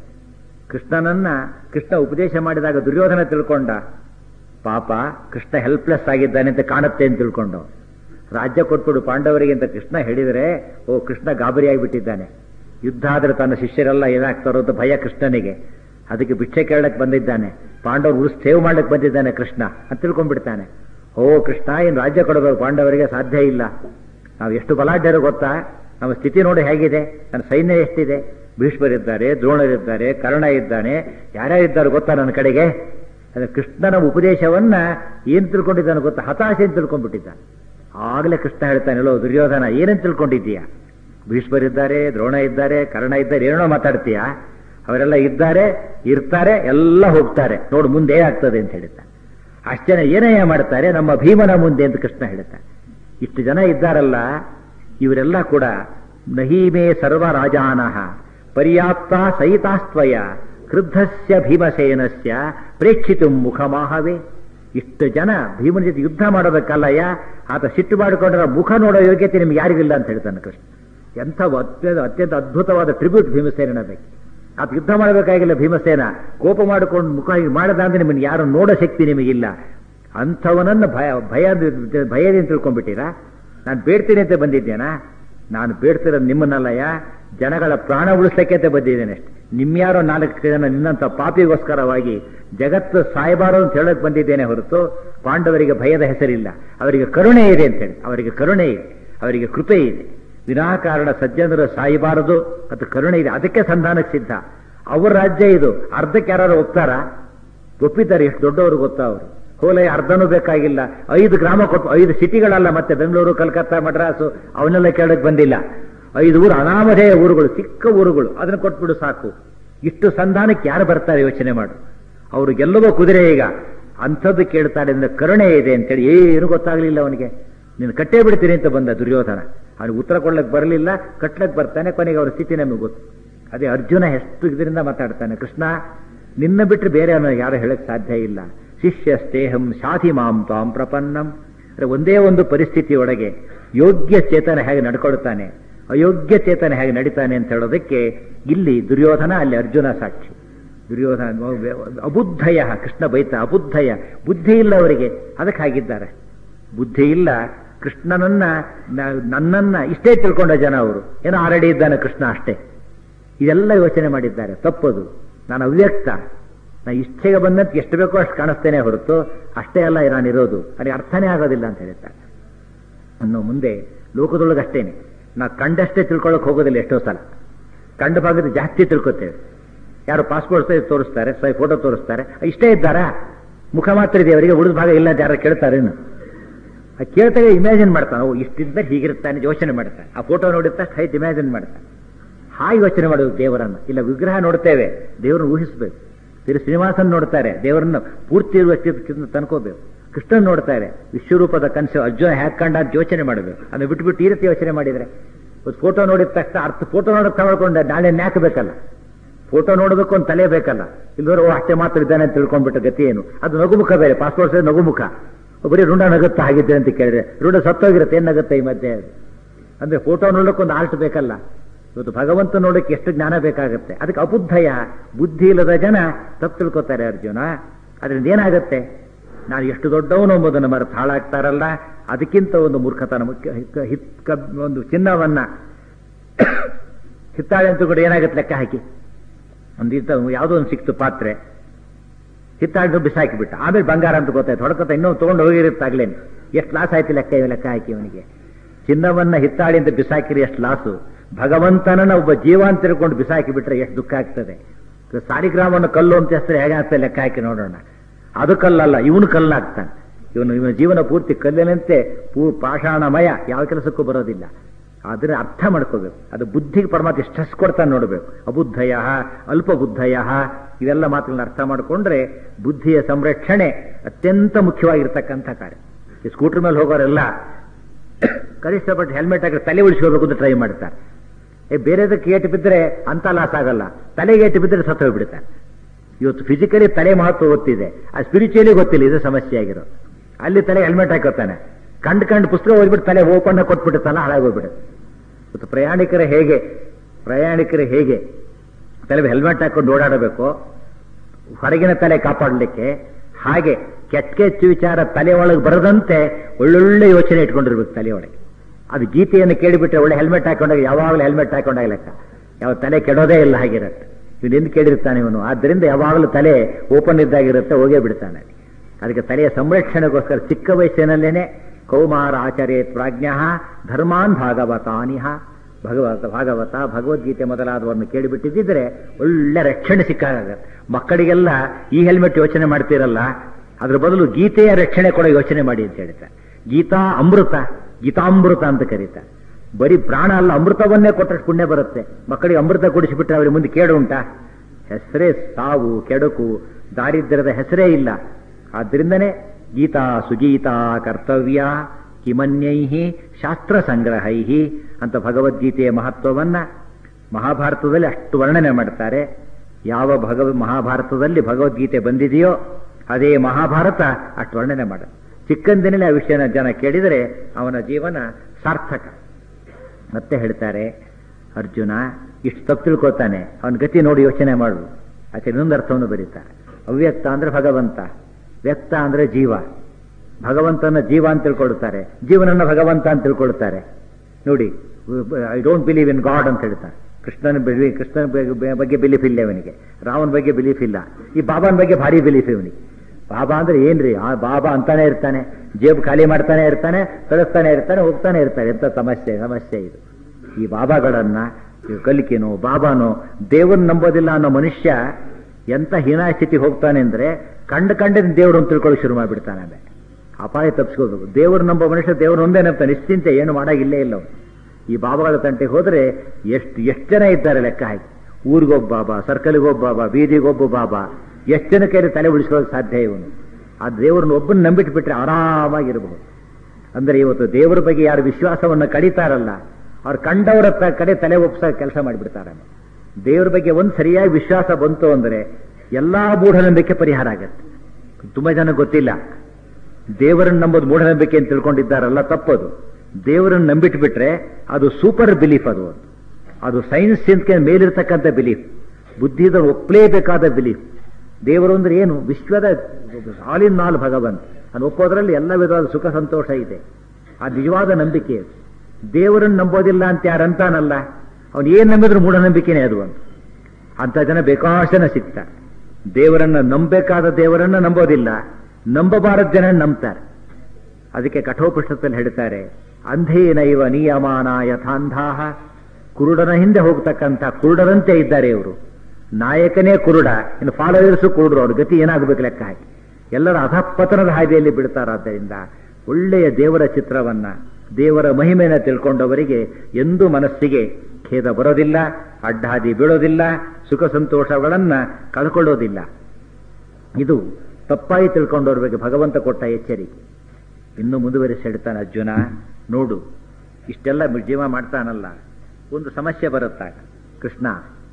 ಕೃಷ್ಣ ಉಪದೇಶ ಮಾಡಿದಾಗ ದುರ್ಯೋಧನ ತಿಳ್ಕೊಂಡ, ಪಾಪ ಕೃಷ್ಣ ಹೆಲ್ಪ್ಲೆಸ್ ಆಗಿದ್ದಾನೆ ಅಂತ ಕಾಣುತ್ತೆ ಅಂತ ತಿಳ್ಕೊಂಡು ರಾಜ್ಯ ಕೊಟ್ಬಿಡು ಪಾಂಡವರಿಗೆ ಅಂತ ಕೃಷ್ಣ ಹೇಳಿದರೆ, ಓ ಕೃಷ್ಣ ಗಾಬರಿ ಆಗಿಬಿಟ್ಟಿದ್ದಾನೆ. ಯುದ್ಧ ಆದ್ರೆ ತನ್ನ ಶಿಷ್ಯರೆಲ್ಲ ಏನಾಗ್ತಾರೋ ಅಂತ ಭಯ ಕೃಷ್ಣನಿಗೆ. ಅದಕ್ಕೆ ಭಿಕ್ಷೆ ಕೇಳಕ್ಕೆ ಬಂದಿದ್ದಾನೆ, ಪಾಂಡವರು ಸೇವ್ ಮಾಡ್ಲಿಕ್ಕೆ ಬಂದಿದ್ದಾನೆ ಕೃಷ್ಣ ಅಂತ ತಿಳ್ಕೊಂಡ್ಬಿಡ್ತಾನೆ. ಓ ಕೃಷ್ಣ ಏನು ರಾಜ್ಯ ಕೊಡಬೇಕು ಪಾಂಡವರಿಗೆ, ಸಾಧ್ಯ ಇಲ್ಲ. ನಾವು ಎಷ್ಟು ಬಲಾಢ್ಯರು ಗೊತ್ತಾ, ನಮ್ಮ ಸ್ಥಿತಿ ನೋಡಿ ಹೇಗಿದೆ, ನನ್ನ ಸೈನ್ಯ ಎಷ್ಟಿದೆ, ಭೀಷ್ಮರಿದ್ದಾರೆ, ದ್ರೋಣರಿದ್ದಾರೆ, ಕರ್ಣ ಇದ್ದಾನೆ, ಯಾರ್ಯಾರಿದ್ದಾರೆ ಗೊತ್ತಾ ನನ್ನ ಕಡೆಗೆ. ಅದ್ರ ಕೃಷ್ಣನ ಉಪದೇಶವನ್ನ ಏನ್ ತಿಳ್ಕೊಂಡಿದ್ದಾನೆ ಗೊತ್ತಾ, ಹತಾಶೆ ಅಂತ ತಿಳ್ಕೊಂಡ್ಬಿಟ್ಟಿದ್ದಾನೆ. ಆಗ್ಲೇ ಕೃಷ್ಣ ಹೇಳ್ತಾನೆ, ಎಲ್ಲೋ ದುರ್ಯೋಧನ ಏನಂತ ತಿಳ್ಕೊಂಡಿದ್ದೀಯಾ, ಭೀಷ್ಮರಿದ್ದಾರೆ, ದ್ರೋಣ ಇದ್ದಾರೆ, ಕರ್ಣ ಇದ್ದಾರೆ, ಏನೋ ಮಾತಾಡ್ತೀಯಾ, ಅವರೆಲ್ಲ ಇದ್ದಾರೆ, ಇರ್ತಾರೆ, ಎಲ್ಲ ಹೋಗ್ತಾರೆ, ನೋಡು ಮುಂದೆ ಆಗ್ತದೆ ಅಂತ ಹೇಳ್ತಾನೆ. ಅಷ್ಟು ಜನ ಏನಯ್ಯ ಮಾಡ್ತಾರೆ ನಮ್ಮ ಭೀಮನ ಮುಂದೆ ಅಂತ ಕೃಷ್ಣ ಹೇಳ್ತಾನೆ. ಇಷ್ಟು ಜನ ಇದ್ದಾರಲ್ಲ, ಇವರೆಲ್ಲ ಕೂಡ ನಹೀಮೇ ಸರ್ವ ರಾಜಾನಃ ಪರ್ಯಾಪ್ತ ಸಹಿತಾಸ್ತ್ವಯ ಕ್ರುದ್ಧಸ್ಯ ಭೀಮಸೇನಸ್ಯ ಪ್ರೇಕ್ಷಿತು ಮುಖಮಾಹವೇ. ಇಷ್ಟು ಜನ ಭೀಮನ ಜೊತೆ ಯುದ್ಧ ಮಾಡೋದಕ್ಕಲ್ಲಯ್ಯ, ಆತ ಸಿಟ್ಟು ಮಾಡಿಕೊಂಡ್ರೆ ಮುಖ ನೋಡೋ ಯೋಗ್ಯತೆ ನಿಮ್ಗೆ ಯಾರಿಗಿಲ್ಲ ಅಂತ ಹೇಳ್ತಾನೆ ಕೃಷ್ಣ. ಎಂಥ ಅತ್ಯಂತ ಅದ್ಭುತವಾದ ಟ್ರಿಬ್ಯೂಟ್ ಭೀಮಸೇನಕ್ಕೆ. ಆತ ಯುದ್ಧ ಮಾಡಬೇಕಾಗಿಲ್ಲ ಭೀಮಸೇನ, ಕೋಪ ಮಾಡಿಕೊಂಡು ಮುಖ ಮಾಡದ ಅಂದ್ರೆ ನಿಮ್ಮನ್ನು ಯಾರು ನೋಡೋ ಶಕ್ತಿ ನಿಮಗಿಲ್ಲ. ಅಂಥವನನ್ನು ಭಯದಿಂದ ತಿಳ್ಕೊಂಡ್ಬಿಟ್ಟಿರಾ. ನಾನು ಬೇಡ್ತೀನಿ ಅಂತ ಬಂದಿದ್ದೇನಾ, ನಾನು ಬೇಡ್ತಿರೋದು ನಿಮ್ಮನ್ನಲ್ಲಯ್ಯ, ಜನಗಳ ಪ್ರಾಣ ಉಳಿಸಲಿಕ್ಕೆ ಅಂತ ಬಂದಿದ್ದೇನೆ ಅಷ್ಟೆ. ನಿಮ್ಯಾರೋ 4 ಜನ ನಿನ್ನಂಥ ಪಾಪಿಗೋಸ್ಕರವಾಗಿ ಜಗತ್ತು ಸಾಯಬಾರದು ಅಂತ ಹೇಳಕ್ ಬಂದಿದ್ದೇನೆ ಹೊರತು ಪಾಂಡವರಿಗೆ ಭಯದ ಹೆಸರಿಲ್ಲ. ಅವರಿಗೆ ಕರುಣೆ ಇದೆ ಅಂತೇಳಿ, ಅವರಿಗೆ ಕರುಣೆ ಇದೆ, ಅವರಿಗೆ ಕೃಪೆ ಇದೆ. ವಿನಾಕಾರಣ ಸಜ್ಜನರು ಸಾಯಬಾರದು ಮತ್ತು ಕರುಣೆ ಇದೆ, ಅದಕ್ಕೆ ಸಂಧಾನಕ್ಕೆ ಸಿದ್ಧ. ಅವ್ರ ರಾಜ್ಯ ಇದು, ಅರ್ಧಕ್ಕೆ ಯಾರು ಒಪ್ತಾರ, ಒಪ್ಪಿದ್ದಾರೆ. ಎಷ್ಟು ದೊಡ್ಡವರು ಗೊತ್ತಾ ಅವರು. ಹೋಲಯ ಅರ್ಧನೂ ಬೇಕಾಗಿಲ್ಲ, 5 ಗ್ರಾಮ ಕೊಟ್ಟು, 5 ಸಿಟಿಗಳಲ್ಲ, ಮತ್ತೆ ಬೆಂಗಳೂರು, ಕಲ್ಕತ್ತಾ, ಮಡ್ರಾಸು ಅವನ್ನೆಲ್ಲ ಕೇಳಕ್ ಬಂದಿಲ್ಲ. 5 ಊರು, ಅನಾಮಧೇಯ ಊರುಗಳು, ಚಿಕ್ಕ ಊರುಗಳು, ಅದನ್ನು ಕೊಟ್ಬಿಡು ಸಾಕು. ಇಷ್ಟು ಸಂಧಾನಕ್ಕೆ ಯಾರು ಬರ್ತಾರೆ ಯೋಚನೆ ಮಾಡು. ಅವರು ಗೆಲ್ಲುವ ಕುದುರೆ ಈಗ ಅಂಥದ್ದು ಕೇಳ್ತಾನೆ ಅಂದ್ರೆ ಕರುಣೆ ಇದೆ ಅಂತೇಳಿ ಏನು ಗೊತ್ತಾಗಲಿಲ್ಲ ಅವನಿಗೆ. ನೀನು ಕಟ್ಟೇ ಬಿಡ್ತೀನಿ ಅಂತ ಬಂದ ದುರ್ಯೋಧನ. ಅವನಿಗೆ ಉತ್ತರ ಕೊಡ್ಲಕ್ಕೆ ಬರಲಿಲ್ಲ, ಕಟ್ಲಕ್ಕೆ ಬರ್ತಾನೆ. ಕೊನೆಗೆ ಅವ್ರ ಸ್ಥಿತಿ ನಮಗೆ ಗೊತ್ತು. ಅದೇ ಅರ್ಜುನ ಎಷ್ಟು ಇದರಿಂದ ಮಾತಾಡ್ತಾನೆ, ಕೃಷ್ಣ ನಿನ್ನ ಬಿಟ್ಟರೆ ಬೇರೆ ಯಾರು ಹೇಳಕ್ ಸಾಧ್ಯ ಇಲ್ಲ. ಶಿಷ್ಯ ಸ್ನೇಹಂ ಶಾಧಿ ಮಾಂ ತ್ವಾಂ ಪ್ರಪನ್ನಂ. ಅಂದರೆ ಒಂದೇ ಒಂದು ಪರಿಸ್ಥಿತಿಯೊಳಗೆ ಯೋಗ್ಯ ಚೇತನ ಹೇಗೆ ನಡ್ಕೊಳ್ತಾನೆ, ಅಯೋಗ್ಯ ಚೇತನ ಹೇಗೆ ನಡೀತಾನೆ ಅಂತ ಹೇಳೋದಕ್ಕೆ ಇಲ್ಲಿ ದುರ್ಯೋಧನ, ಅಲ್ಲಿ ಅರ್ಜುನ ಸಾಕ್ಷಿ. ದುರ್ಯೋಧನ ಅಬುದ್ಧಯ, ಕೃಷ್ಣ ಬೈತ ಅಬುದ್ಧಯ, ಬುದ್ಧಿ ಇಲ್ಲ ಅವರಿಗೆ, ಅದಕ್ಕೆ ಹಾಗಿದ್ದಾರೆ. ಬುದ್ಧಿ ಇಲ್ಲ. ಕೃಷ್ಣನನ್ನ ನನ್ನನ್ನ ಇಷ್ಟೇ ತಿಳ್ಕೊಂಡ ಜನ ಅವರು, ಏನೋ ಆಲ್ರೆಡಿ ಇದ್ದಾನೆ ಕೃಷ್ಣ ಅಷ್ಟೇ, ಇದೆಲ್ಲ ಯೋಚನೆ ಮಾಡಿದ್ದಾರೆ. ತಪ್ಪದು. ನಾನು ಅವ್ಯಕ್ತ, ನಾನು ಇಷ್ಟೇಗೆ ಬಂದಂತ ಎಷ್ಟು ಬೇಕೋ ಅಷ್ಟು ಕಾಣಿಸ್ತೇನೆ ಹೊರತು ಅಷ್ಟೇ ಅಲ್ಲ ನಾನಿರೋದು, ನನಗೆ ಅರ್ಥನೇ ಆಗೋದಿಲ್ಲ ಅಂತ ಹೇಳ್ತಾರೆ. ಅನ್ನೋ ಮುಂದೆ ಲೋಕದೊಳಗೆ ಅಷ್ಟೇನೆ, ನಾವು ಕಂಡಷ್ಟೇ ತಿಳ್ಕೊಳ್ಳೋಕೆ ಹೋಗೋದಿಲ್ಲ. ಎಷ್ಟೋ ಸಲ ಕಂಡ ಭಾಗದ ಜಾಸ್ತಿ ತಿಳ್ಕೊತೇವೆ. ಯಾರು ಪಾಸ್ಪೋರ್ಟ್ ಸೈಜ್ ತೋರಿಸ್ತಾರೆ, ಫೋಟೋ ತೋರಿಸ್ತಾರೆ, ಇಷ್ಟೇ ಇದ್ದಾರಾ, ಮುಖ ಮಾತ್ರ ಇದೆ ಅವರಿಗೆ, ಉಳಿದ ಭಾಗ ಇಲ್ಲ ಅಂತ ಯಾರು ಕೇಳ್ತಾರೇನು? ಕೇಳ್ತಾಗ ಇಮ್ಯಾಜಿನ್ ಮಾಡ್ತಾನೆ, ಓ ಇಷ್ಟಿದ್ದರೆ ಹೀಗಿರ್ತಾನೆ ಯೋಚನೆ ಮಾಡ್ತಾನೆ. ಆ ಫೋಟೋ ನೋಡಿದ ಹೈಟ್ ಇಮ್ಯಾಜಿನ್ ಮಾಡ್ತಾನೆ. ಹಾಗೆ ಯೋಚನೆ ಮಾಡೋದು ದೇವರನ್ನು. ಇಲ್ಲ ವಿಗ್ರಹ ನೋಡ್ತೇವೆ, ದೇವರನ್ನು ಊಹಿಸ್ಬೇಕು. ಶ್ರೀನಿವಾಸನ್ ನೋಡ್ತಾರೆ, ದೇವರನ್ನು ಪೂರ್ತಿ ವ್ಯಕ್ತಿತ್ವ ತನ್ಕೋಬೇಕು. ಕೃಷ್ಣನ್ ನೋಡ್ತಾರೆ, ವಿಶ್ವರೂಪದ ಕನಸು ಅರ್ಜುನ ಹ್ಯಾಕ್ ಕಂಡ ಅಂತ ಯೋಚನೆ ಮಾಡಬೇಕು. ಅದನ್ನು ಬಿಟ್ಬಿಟ್ಟು ಈ ರೀತಿ ಯೋಚನೆ ಮಾಡಿದರೆ ಒಂದು ಫೋಟೋ ನೋಡಿದ ತಕ್ಷಣ ಅರ್ಥ ಫೋಟೋ ನೋಡೋಕೆ ತಗೊಳ್ಕೊಂಡೆ ನಾಳೆ ನ್ಯಾಕಬೇಕಲ್ಲ. ಫೋಟೋ ನೋಡೋದಕ್ಕೆ ಒಂದು ತಲೆ ಬೇಕಲ್ಲ. ಇಲ್ಲವರು ಅಷ್ಟೇ ಮಾತ್ರ ಇದ್ದಾನೆ ಅಂತ ತಿಳ್ಕೊಂಡ್ಬಿಟ್ಟು ಗತಿ ಏನು? ಅದು ನಗುಮುಖ ಬೇರೆ, ಪಾಸ್ಪೋರ್ಟ್ ಸೈಜ್ ನಗುಮುಖ. ಬರೀ ರುಂಡ ನಗುತ್ತಾ ಆಗಿದ್ದೆ ಅಂತ ಕೇಳಿದ್ರೆ ರುಂಡ ಸತ್ತೋಗಿರುತ್ತೆ, ಏನ್ ನಗುತ್ತೆ ಈ ಮಧ್ಯೆ? ಅಂದ್ರೆ ಫೋಟೋ ನೋಡೋಕೆ ಒಂದು ಆರ್ಟ್ ಬೇಕಲ್ಲ. ಇವತ್ತು ಭಗವಂತ ನೋಡೋಕೆ ಎಷ್ಟು ಜ್ಞಾನ ಬೇಕಾಗುತ್ತೆ. ಅದಕ್ಕೆ ಅಬುದ್ಧಯ, ಬುದ್ಧಿ ಇಲ್ಲದ ಜನ ತಪ್ಪು ತಿಳ್ಕೊತಾರೆ ಅರ್ಜುನ. ಅದರಿಂದ ಏನಾಗುತ್ತೆ? ನಾನು ಎಷ್ಟು ದೊಡ್ಡವನು ಎಂಬುದನ್ನು ಮರೆತು ಹಾಳಾಗ್ತಾರಲ್ಲ, ಅದಕ್ಕಿಂತ ಒಂದು ಮೂರ್ಖತನ ಮುಖ್ಯ. ಒಂದು ಚಿನ್ನವನ್ನ ಹಿತ್ತಾಳೆ ಅಂತ ಕೂಡ ಏನಾಗುತ್ತೆ ಲೆಕ್ಕ ಹಾಕಿ, ಯಾವುದೋ ಒಂದು ಸಿಕ್ತು ಪಾತ್ರೆ, ಹಿತ್ತಾಳೆ ಬಿಸಾಕಿಬಿಟ್ಟ, ಆಮೇಲೆ ಬಂಗಾರ ಅಂತ ಗೊತ್ತಾಯ್ತು, ಹೊಡ್ಕೊತ ಇನ್ನೊಂದು ತೊಗೊಂಡು ಹೋಗಿರುತ್ತಾಗ್ಲೇನು, ಎಷ್ಟು ಲಾಸ್ ಆಯ್ತು ಲೆಕ್ಕ ಹಾಕಿ ಅವನಿಗೆ. ಚಿನ್ನವನ್ನ ಹಿತ್ತಾಳಿಂದ ಬಿಸಾಕಿರಿ ಎಷ್ಟು ಲಾಸು, ಭಗವಂತನನ್ನ ಒಬ್ಬ ಜೀವ ಅಂತ ತಿಳ್ಕೊಂಡು ಬಿಸಾಕಿ ಬಿಟ್ರೆ ಎಷ್ಟು ದುಃಖ ಆಗ್ತದೆ. ಸಾಲಿಗ್ರಾಮವನ್ನು ಕಲ್ಲು ಅಂತ ಹೆಸರು ಹೇಗಾಗ್ತದೆ ಲೆಕ್ಕ ಹಾಕಿ ನೋಡೋಣ. ಅದು ಕಲ್ಲಲ್ಲ, ಇವನು ಕಲ್ಲಾಗ್ತಾನೆ. ಇವನ ಜೀವನ ಪೂರ್ತಿ ಕಲ್ಲಿನಂತೆ ಪಾಷಾಣಮಯ, ಯಾವ ಕೆಲಸಕ್ಕೂ ಬರೋದಿಲ್ಲ. ಅದನ್ನ ಅರ್ಥ ಮಾಡ್ಕೋಬೇಕು. ಅದು ಬುದ್ಧಿಗೆ ಪರಮಾತ್ಮ ಸ್ಟ್ರೆಸ್ ಕೊಡ್ತಾನೆ ನೋಡಬೇಕು. ಅಬುದ್ಧಯ, ಅಲ್ಪಬುದ್ಧಯ, ಇವೆಲ್ಲ ಮಾತುಗಳನ್ನ ಅರ್ಥ ಮಾಡಿಕೊಂಡ್ರೆ ಬುದ್ಧಿಯ ಸಂರಕ್ಷಣೆ ಅತ್ಯಂತ ಮುಖ್ಯವಾಗಿರ್ತಕ್ಕಂಥ ಕಾರ್ಯ. ಈ ಸ್ಕೂಟರ್ ಮೇಲೆ ಹೋಗೋರೆಲ್ಲ ಕನಿಷ್ಠಪಟ್ಟು ಹೆಲ್ಮೆಟ್ ಹಾಕಿ ತಲೆ ಉಳಿಸ್ಕೋಬೇಕು ಅಂತ ಟ್ರೈ ಮಾಡ್ತಾರೆ. ಬೇರೆದಕ್ಕೆ ಏಟು ಬಿದ್ದರೆ ಅಂತ ಲಾಸ್ ಆಗಲ್ಲ, ತಲೆಗೆ ಏಟು ಬಿದ್ದರೆ ಸತ್ತು ಹೋಗ್ಬಿಡ್ತಾರೆ. ಇವತ್ತು ಫಿಸಿಕಲಿ ತಲೆ ಮಹತ್ವ ಗೊತ್ತಿದೆ, ಆ ಸ್ಪಿರಿಚುಯಲಿ ಗೊತ್ತಿಲ್ಲ. ಇದು ಸಮಸ್ಯೆ ಆಗಿರೋ. ಅಲ್ಲಿ ತಲೆ ಹೆಲ್ಮೆಟ್ ಹಾಕೋತಾನೆ, ಕಂಡು ಪುಸ್ತಕ ಓದ್ಬಿಟ್ಟು ತಲೆ ಓಪನ್ ಕೊಟ್ಬಿಡುತ್ತಲ್ಲ, ಹಾಳಾಗೋಗ್ಬಿಡುತ್ತೆ. ಇವತ್ತು ಪ್ರಯಾಣಿಕರು ಹೇಗೆ ತಲೆ ಹೆಲ್ಮೆಟ್ ಹಾಕೊಂಡು ಓಡಾಡಬೇಕು ಹೊರಗಿನ ತಲೆ ಕಾಪಾಡಲಿಕ್ಕೆ, ಹಾಗೆ ಕೆಚ್ಚು ವಿಚಾರ ತಲೆ ಒಳಗೆ ಬರದಂತೆ ಒಳ್ಳೊಳ್ಳೆ ಯೋಚನೆ ಇಟ್ಕೊಂಡಿರ್ಬೇಕು ತಲೆ ಒಳಗೆ. ಅದು ಗೀತೆಯನ್ನು ಕೇಳಿಬಿಟ್ರೆ ಒಳ್ಳೆ ಹೆಲ್ಮೆಟ್ ಹಾಕೊಂಡಾಗ, ಯಾವಾಗಲೂ ಹೆಲ್ಮೆಟ್ ಹಾಕೊಂಡಾಗ ಲೆಕ್ಕ, ಯಾವ ತಲೆ ಕೆಡೋದೇ ಇಲ್ಲ ಹಾಗಿರುತ್ತೆ. ಇವನು ಕೇಳಿರ್ತಾನೆ ಇವನು. ಆದ್ದರಿಂದ ಯಾವಾಗಲೂ ತಲೆ ಓಪನ್ ಇದ್ದಾಗಿರುತ್ತೆ, ಹೋಗೇ ಬಿಡ್ತಾನೆ. ಅದಕ್ಕೆ ತಲೆಯ ಸಂರಕ್ಷಣೆಗೋಸ್ಕರ ಚಿಕ್ಕ ವಯಸ್ಸಿನಲ್ಲೇನೆ ಕೌಮಾರ ಆಚರೇತ್ ಪ್ರಾಜ್ಞ ಧರ್ಮಾನ್ ಭಾಗವತಾನಿಹ. ಭಾಗವತ ಭಗವದ್ಗೀತೆ ಮೊದಲಾದವನ್ನು ಕೇಳಿಬಿಟ್ಟಿದ್ದರೆ ಒಳ್ಳೆ ರಕ್ಷಣೆ ಸಿಕ್ಕಾಗತ್ತೆ. ಮಕ್ಕಳಿಗೆಲ್ಲ ಈ ಹೆಲ್ಮೆಟ್ ಯೋಚನೆ ಮಾಡ್ತಿರಲ್ಲ, ಅದ್ರ ಬದಲು ಗೀತೆಯ ರಕ್ಷಣೆ ಕೊಡೋ ಯೋಚನೆ ಮಾಡಿ ಅಂತ ಹೇಳ್ತಾರೆ. ಗೀತಾಮೃತ ಅಂತ ಕರೀತಾರೆ. ಬರೀ ಪ್ರಾಣ ಅಲ್ಲ, ಅಮೃತವನ್ನೇ ಕೊಟ್ಟಷ್ಟು ಪುಣ್ಯ ಬರುತ್ತೆ. ಮಕ್ಕಳಿಗೆ ಅಮೃತ ಕುಡಿಸಿಬಿಟ್ರೆ ಅವ್ರಿಗೆ ಮುಂದೆ ಕೇಡು ಉಂಟಾ? ಹೆಸರೇ ಸಾವು, ಕೆಡುಕು, ದಾರಿದ್ರ್ಯದ ಹೆಸರೇ ಇಲ್ಲ. ಆದ್ರಿಂದನೇ ಗೀತಾ ಸುಗೀತಾ ಕರ್ತವ್ಯ ಕಿಮನ್ಯೈಹಿ ಶಾಸ್ತ್ರ ಸಂಗ್ರಹೈಹಿ ಅಂತ ಭಗವದ್ಗೀತೆಯ ಮಹತ್ವವನ್ನ ಮಹಾಭಾರತದಲ್ಲಿ ಅಷ್ಟು ವರ್ಣನೆ ಮಾಡ್ತಾರೆ. ಯಾವ ಮಹಾಭಾರತದಲ್ಲಿ ಭಗವದ್ಗೀತೆ ಬಂದಿದೆಯೋ ಅದೇ ಮಹಾಭಾರತ ಅಷ್ಟು ವರ್ಣನೆ ಮಾಡುತ್ತೆ. ಚಿಕ್ಕಂದಿನಲ್ಲಿ ಆ ವಿಷಯನ ಜನ ಕೇಳಿದರೆ ಅವನ ಜೀವನ ಸಾರ್ಥಕ. ಮತ್ತೆ ಹೇಳ್ತಾರೆ, ಅರ್ಜುನ ಇಷ್ಟು ತಪ್ಪು ತಿಳ್ಕೊತಾನೆ, ಅವನ ಗತಿ ನೋಡಿ ಯೋಚನೆ ಮಾಡು. ಆಚೆ ಇನ್ನೊಂದು ಅರ್ಥವನ್ನು ಬರೀತಾರೆ. ಅವ್ಯಕ್ತ ಅಂದ್ರೆ ಭಗವಂತ, ವ್ಯಕ್ತ ಅಂದ್ರೆ ಜೀವ. ಭಗವಂತನ ಜೀವ ಅಂತ ತಿಳ್ಕೊಳ್ತಾರೆ, ಜೀವನನ್ನ ಭಗವಂತ ಅಂತ ತಿಳ್ಕೊಳ್ತಾರೆ. ನೋಡಿ, I don't believe in God ಅಂತ ಹೇಳ್ತಾರೆ. ಕೃಷ್ಣನ ಬಗ್ಗೆ ಬಿಲೀಫ್ ಇಲ್ಲ ಇವನಿಗೆ, ರಾಮನ ಬಗ್ಗೆ ಬಿಲೀಫ್ ಇಲ್ಲ. ಈ ಬಾಬಾನ ಬಗ್ಗೆ ಭಾರಿ ಬಿಲೀಫ್ ಇವನಿಗೆ. ಬಾಬಾ ಅಂದ್ರೆ ಏನ್ರಿ, ಆ ಬಾಬಾ ಅಂತಾನೆ ಇರ್ತಾನೆ, ಜೇಬು ಖಾಲಿ ಮಾಡ್ತಾನೆ ಇರ್ತಾನೆ, ಕಳಿಸ್ತಾನೆ ಇರ್ತಾನೆ, ಹೋಗ್ತಾನೆ ಇರ್ತಾನೆ. ಎಂತ ಸಮಸ್ಯೆ ಇದು. ಈ ಬಾಬಾಗಳನ್ನ, ಕಲಿಕೆನೋ ಬಾಬಾನೋ ದೇವರನ್ನ ನಂಬೋದಿಲ್ಲ ಅನ್ನೋ ಮನುಷ್ಯ ಎಂತ ಹೀನಾಸ್ಥಿತಿ ಹೋಗ್ತಾನೆ ಅಂದ್ರೆ ಕಂಡ ದೇವರು ಅಂತ ತಿಳ್ಕೊಳ್ಳಿ ಶುರು ಮಾಡಿಬಿಡ್ತಾನೆ. ಅದೇ ಅಪಾಯ ತಪ್ಪಿಸ್ಕೋಬೇಕು. ದೇವರು ನಂಬೋ ಮನುಷ್ಯ ದೇವರು ಒಂದೇ ನಂಬ್ತಾನೆ, ನಿಶ್ಚಿಂತೆ, ಏನು ಮಾಡಾಗಿಲ್ಲೇ ಇಲ್ಲ. ಈ ಬಾಬಾಗಳ ತಂಟೆಗೆ ಹೋದ್ರೆ ಎಷ್ಟು ಜನ ಇದ್ದಾರೆ ಲೆಕ್ಕ ಹಾಕಿ. ಊರಿಗೊಬ್ಬ ಬಾಬಾ, ಸರ್ಕಲ್ಗೊಬ್ಬ ಬಾಬಾ, ಬೀದಿಗೊಬ್ಬ ಬಾಬಾ, ಎಷ್ಟು ಜನ ಕೈಲಿ ತಲೆ ಉಳಿಸ್ಕೊಳ್ಳೋಕೆ ಸಾಧ್ಯ ಇವನು. ಆ ದೇವರನ್ನ ಒಬ್ಬನ ನಂಬಿಟ್ಬಿಟ್ರೆ ಆರಾಮಾಗಿರಬಹುದು. ಅಂದರೆ ಇವತ್ತು ದೇವರ ಬಗ್ಗೆ ಯಾರು ವಿಶ್ವಾಸವನ್ನು ಕಡಿತಾರಲ್ಲ ಅವ್ರು ಕಂಡವರ ಕಡೆ ತಲೆ ಒಪ್ಸ ಕೆಲಸ ಮಾಡಿಬಿಡ್ತಾರೆ. ದೇವರ ಬಗ್ಗೆ ಒಂದು ಸರಿಯಾಗಿ ವಿಶ್ವಾಸ ಬಂತು ಅಂದರೆ ಎಲ್ಲಾ ಮೂಢನಂಬಿಕೆ ಪರಿಹಾರ ಆಗತ್ತೆ. ತುಂಬಾ ಜನ ಗೊತ್ತಿಲ್ಲ, ದೇವರನ್ನು ನಂಬೋದು ಮೂಢನಂಬಿಕೆ ಅಂತ ತಿಳ್ಕೊಂಡಿದ್ದಾರಲ್ಲ, ತಪ್ಪದು. ದೇವರನ್ನು ನಂಬಿಟ್ಬಿಟ್ರೆ ಅದು ಸೂಪರ್ ಬಿಲೀಫ್, ಅದು ಸೈನ್ಸ್ ಮೇಲಿರ್ತಕ್ಕಂಥ ಬಿಲೀಫ್, ಬುದ್ಧಿದ ಒಪ್ಪಲೇಬೇಕಾದ ಬಿಲೀಫ್. ದೇವರು ಅಂದ್ರೆ ಏನು? ವಿಶ್ವದ ಆಲ್ ಇನ್ ಆಲ್ ಭಗವಂತ. ಅದು ಒಪ್ಪೋದ್ರಲ್ಲಿ ಎಲ್ಲ ವಿಧವಾದ ಸುಖ ಸಂತೋಷ ಇದೆ. ಆ ನಿಜವಾದ ನಂಬಿಕೆ. ದೇವರನ್ನು ನಂಬೋದಿಲ್ಲ ಅಂತ ಯಾರಂತಾನಲ್ಲ, ಅವನು ಏನ್ ನಂಬಿದ್ರು ಮೂಢನಂಬಿಕೆನೇ ಅದು ಅಂತ ಜನ ಬೇಕಾಷ್ಟು ಜನ ಸಿಗ್ತಾರೆ. ದೇವರನ್ನ ನಂಬಬೇಕಾದ ದೇವರನ್ನ ನಂಬೋದಿಲ್ಲ, ನಂಬಬಾರದ ಜನ ನಂಬ್ತಾರೆ. ಅದಕ್ಕೆ ಕಠೋಪನಿಷತ್ತಲ್ಲಿ ಹೇಳ್ತಾರೆ, ಅಂಧೇನೈವ ನಿಯಮಾನ ಯಥಾಂಧಾಹ, ಕುರುಡನ ಹಿಂದೆ ಹೋಗ್ತಕ್ಕಂಥ ಕುರುಡರಂತೆ ಇದ್ದಾರೆ ಇವರು. ನಾಯಕನೇ ಕುರುಡ, ಇನ್ನು ಫಾಲೋವರ್ಸು ಕುರುಡರು, ಅವ್ರ ಗತಿ ಏನಾಗಬೇಕು ಲೆಕ್ಕ ಹಾಕಿ. ಎಲ್ಲರ ಅಧಪತನದ ಹಾದಿಯಲ್ಲಿ ಬಿಡ್ತಾರಾದ್ದರಿಂದ ಒಳ್ಳೆಯ ದೇವರ ಚಿತ್ರವನ್ನ, ದೇವರ ಮಹಿಮೆಯನ್ನು ತಿಳ್ಕೊಂಡವರಿಗೆ ಎಂದೂ ಮನಸ್ಸಿಗೆ ಖೇದ ಬರೋದಿಲ್ಲ, ಅಡ್ಡಾದಿ ಬೀಳೋದಿಲ್ಲ, ಸುಖ ಸಂತೋಷಗಳನ್ನ ಕಳ್ಕೊಳ್ಳೋದಿಲ್ಲ. ಇದು ತಪ್ಪಾಗಿ ತಿಳ್ಕೊಂಡವ್ರ ಬಗ್ಗೆ ಭಗವಂತ ಕೊಟ್ಟ ಎಚ್ಚರಿಕೆ. ಇನ್ನು ಮುಂದುವರಿಸಿ ಹೇಳ್ತಾನೆ, ಅರ್ಜುನ ನೋಡು, ಇಷ್ಟೆಲ್ಲ ಜೀವ ಮಾಡ್ತಾನಲ್ಲ, ಒಂದು ಸಮಸ್ಯೆ ಬರುತ್ತಾಗ ಕೃಷ್ಣ.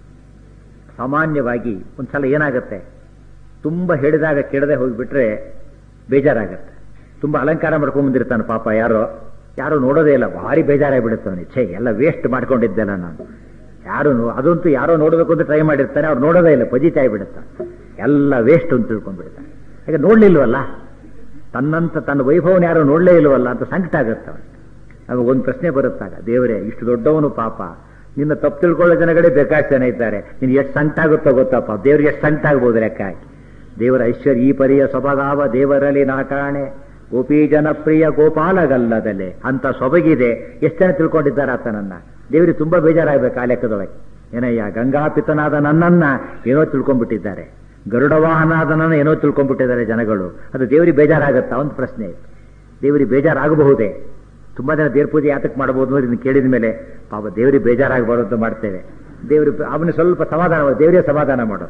ಸಾಮಾನ್ಯವಾಗಿ ಒಂದ್ಸಲ ಏನಾಗುತ್ತೆ, ತುಂಬ ಹೇಳಿದಾಗ ಕೇಳದೆ ಹೋಗಿಬಿಟ್ರೆ ಬೇಜಾರಾಗತ್ತೆ. ತುಂಬ ಅಲಂಕಾರ ಮಾಡ್ಕೊಂಡ್ ಬಂದಿರ್ತಾನೆ ಪಾಪ, ಯಾರೋ ನೋಡೋದೇ ಇಲ್ಲ, ಭಾರಿ ಬೇಜಾರಾಗಿಬಿಡುತ್ತಾನೆ. ಛೇ, ಎಲ್ಲ ವೇಸ್ಟ್ ಮಾಡ್ಕೊಂಡಿದ್ದೆಲ್ಲ ನಾನು. ಅದಂತೂ ಯಾರೋ ನೋಡಬೇಕು ಅಂತ ಟ್ರೈ ಮಾಡಿರ್ತಾನೆ, ಅವ್ರು ನೋಡೋದೇ ಇಲ್ಲ, ಪಜಿತ ಆಗಿಬಿಡುತ್ತಾನೆ, ಎಲ್ಲ ವೇಸ್ಟ್ ಅಂತ ತಿಳ್ಕೊಂಡ್ಬಿಡ್ತಾನೆ. ಯಾಕೆ ನೋಡ್ಲಿಲ್ವಲ್ಲ, ತನ್ನ ವೈಭವನ ಯಾರೋ ನೋಡ್ಲೇ ಇಲ್ವಲ್ಲ ಅಂತ ಸಂಕಟ ಆಗುತ್ತೆ. ಆಗ ಒಂದು ಪ್ರಶ್ನೆ ಬರುತ್ತಾಗ, ದೇವರೇ ಇಷ್ಟು ದೊಡ್ಡವನು ಪಾಪ, ನಿನ್ನ ತಪ್ಪು ತಿಳ್ಕೊಳ್ಳೋ ಜನಗಳೇ ಬೇಕಾಷ್ಟು ಜನ ಇದ್ದಾರೆ, ನಿನ್ ಎಷ್ಟು ಸಂಕಟ ಆಗುತ್ತೋ ಗೊತ್ತಪ್ಪ, ದೇವ್ರಿಗೆ ಎಷ್ಟು ಸಂಕಟ ಆಗ್ಬೋದು ಲೆಕ್ಕ ಹಾಕಿ. ದೇವರ ಐಶ್ವರ್ಯ ಈ ಪರಿಯ ಸೊಬಗಾವ ದೇವರಲ್ಲಿ ನಾ ಕಾಣೆ, ಗೋಪಿ ಜನಪ್ರಿಯ ಗೋಪಾಲಗಲ್ಲದಲೆ ಅಂತ ಸೊಬಗಿದೆ. ಎಷ್ಟು ಜನ ತಿಳ್ಕೊಂಡಿದ್ದಾರೆ ಆತನನ್ನ. ದೇವರಿಗೆ ತುಂಬಾ ಬೇಜಾರಾಗಬೇಕು ಆ ಲೆಕ್ಕದೊಳಗೆ. ಏನಯ್ಯ, ಗಂಗಾಪಿತನಾದ ನನ್ನನ್ನ ಏನೋ ತಿಳ್ಕೊಂಡ್ಬಿಟ್ಟಿದ್ದಾರೆ, ಗರುಡ ವಾಹನಾದ ನನ್ನ ಏನೋ ತಿಳ್ಕೊಂಡ್ಬಿಟ್ಟಿದ್ದಾರೆ ಜನಗಳು. ಅದು ದೇವರಿಗೆ ಬೇಜಾರಾಗತ್ತಾ? ಒಂದು ಪ್ರಶ್ನೆ ಇತ್ತು. ದೇವರಿಗೆ ಬೇಜಾರಾಗಬಹುದೇ? ತುಂಬಾ ಜನ ದೇವ್ರ ಪೂಜೆ ಯಾತಕ್ಕೆ ಮಾಡಬಹುದು ಇದನ್ನು ಕೇಳಿದ ಮೇಲೆ, ಪಾಪ ದೇವರಿಗೆ ಬೇಜಾರಾಗಬಾರ್ದು ಮಾಡ್ತೇವೆ. ಅವನು ಸ್ವಲ್ಪ ಸಮಾಧಾನ, ದೇವರಿಗೆ ಸಮಾಧಾನ ಮಾಡು,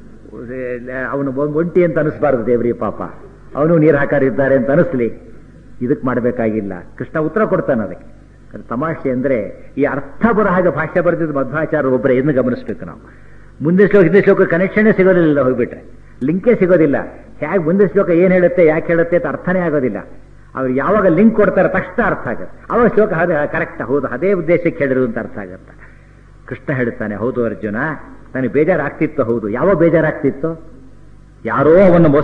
ಅವನು ಒಂಟಿ ಅಂತ ಅನಿಸ್ಬಾರ್ದು ದೇವರಿಗೆ, ಪಾಪ ಅವನು ನೀರು ಹಾಕಾರಿದ್ದಾರೆ ಅಂತ ಅನಿಸ್ಲಿ. ಇದಕ್ಕೆ ಮಾಡಬೇಕಾಗಿಲ್ಲ. ಕೃಷ್ಣ ಉತ್ತರ ಕೊಡ್ತಾನೆ ಅದಕ್ಕೆ. ತಮಾಷೆ ಅಂದ್ರೆ ಈ ಅರ್ಥ ಬರೋ ಹಾಗೆ ಭಾಷೆ ಬರೆದಿದ್ದು ಮಧ್ವಾಚಾರ್ಯ ಒಬ್ಬರೇ, ಇದನ್ನು ಗಮನಿಸ್ಬೇಕು ನಾವು. ಮುಂದಿನ ಶ್ಲೋಕ ಹಿಂದಿನ ಶ್ಲೋಕ ಕನೆಕ್ಷನ್ನೇ ಸಿಗೋದಿಲ್ಲ, ಹೋಗ್ಬಿಟ್ರೆ ಲಿಂಕೇ ಸಿಗೋದಿಲ್ಲ. ಹೇಗೆ ಮುಂದಿನ ಶ್ಲೋಕ ಏನ್ ಹೇಳುತ್ತೆ ಯಾಕೆ ಹೇಳುತ್ತೆ ಅಂತ ಅರ್ಥನೇ ಆಗೋದಿಲ್ಲ. ಅವ್ರು ಯಾವಾಗ ಲಿಂಕ್ ಕೊಡ್ತಾರೆ ತಕ್ಷಣ ಅರ್ಥ ಆಗುತ್ತೆ. ಅವಾಗ ಶ್ಲೋಕ ಕರೆಕ್ಟ್, ಹೌದು ಅದೇ ಉದ್ದೇಶಕ್ಕೆ ಹೇಳಿದ್ರು ಅಂತ ಅರ್ಥ ಆಗುತ್ತೆ. ಕೃಷ್ಣ ಹೇಳ್ತಾನೆ, ಹೌದು ಅರ್ಜುನ, ನನಗೆ ಬೇಜಾರಾಗ್ತಿತ್ತು. ಹೌದು, ಯಾವ ಬೇಜಾರಾಗ್ತಿತ್ತು? ಯಾರೋ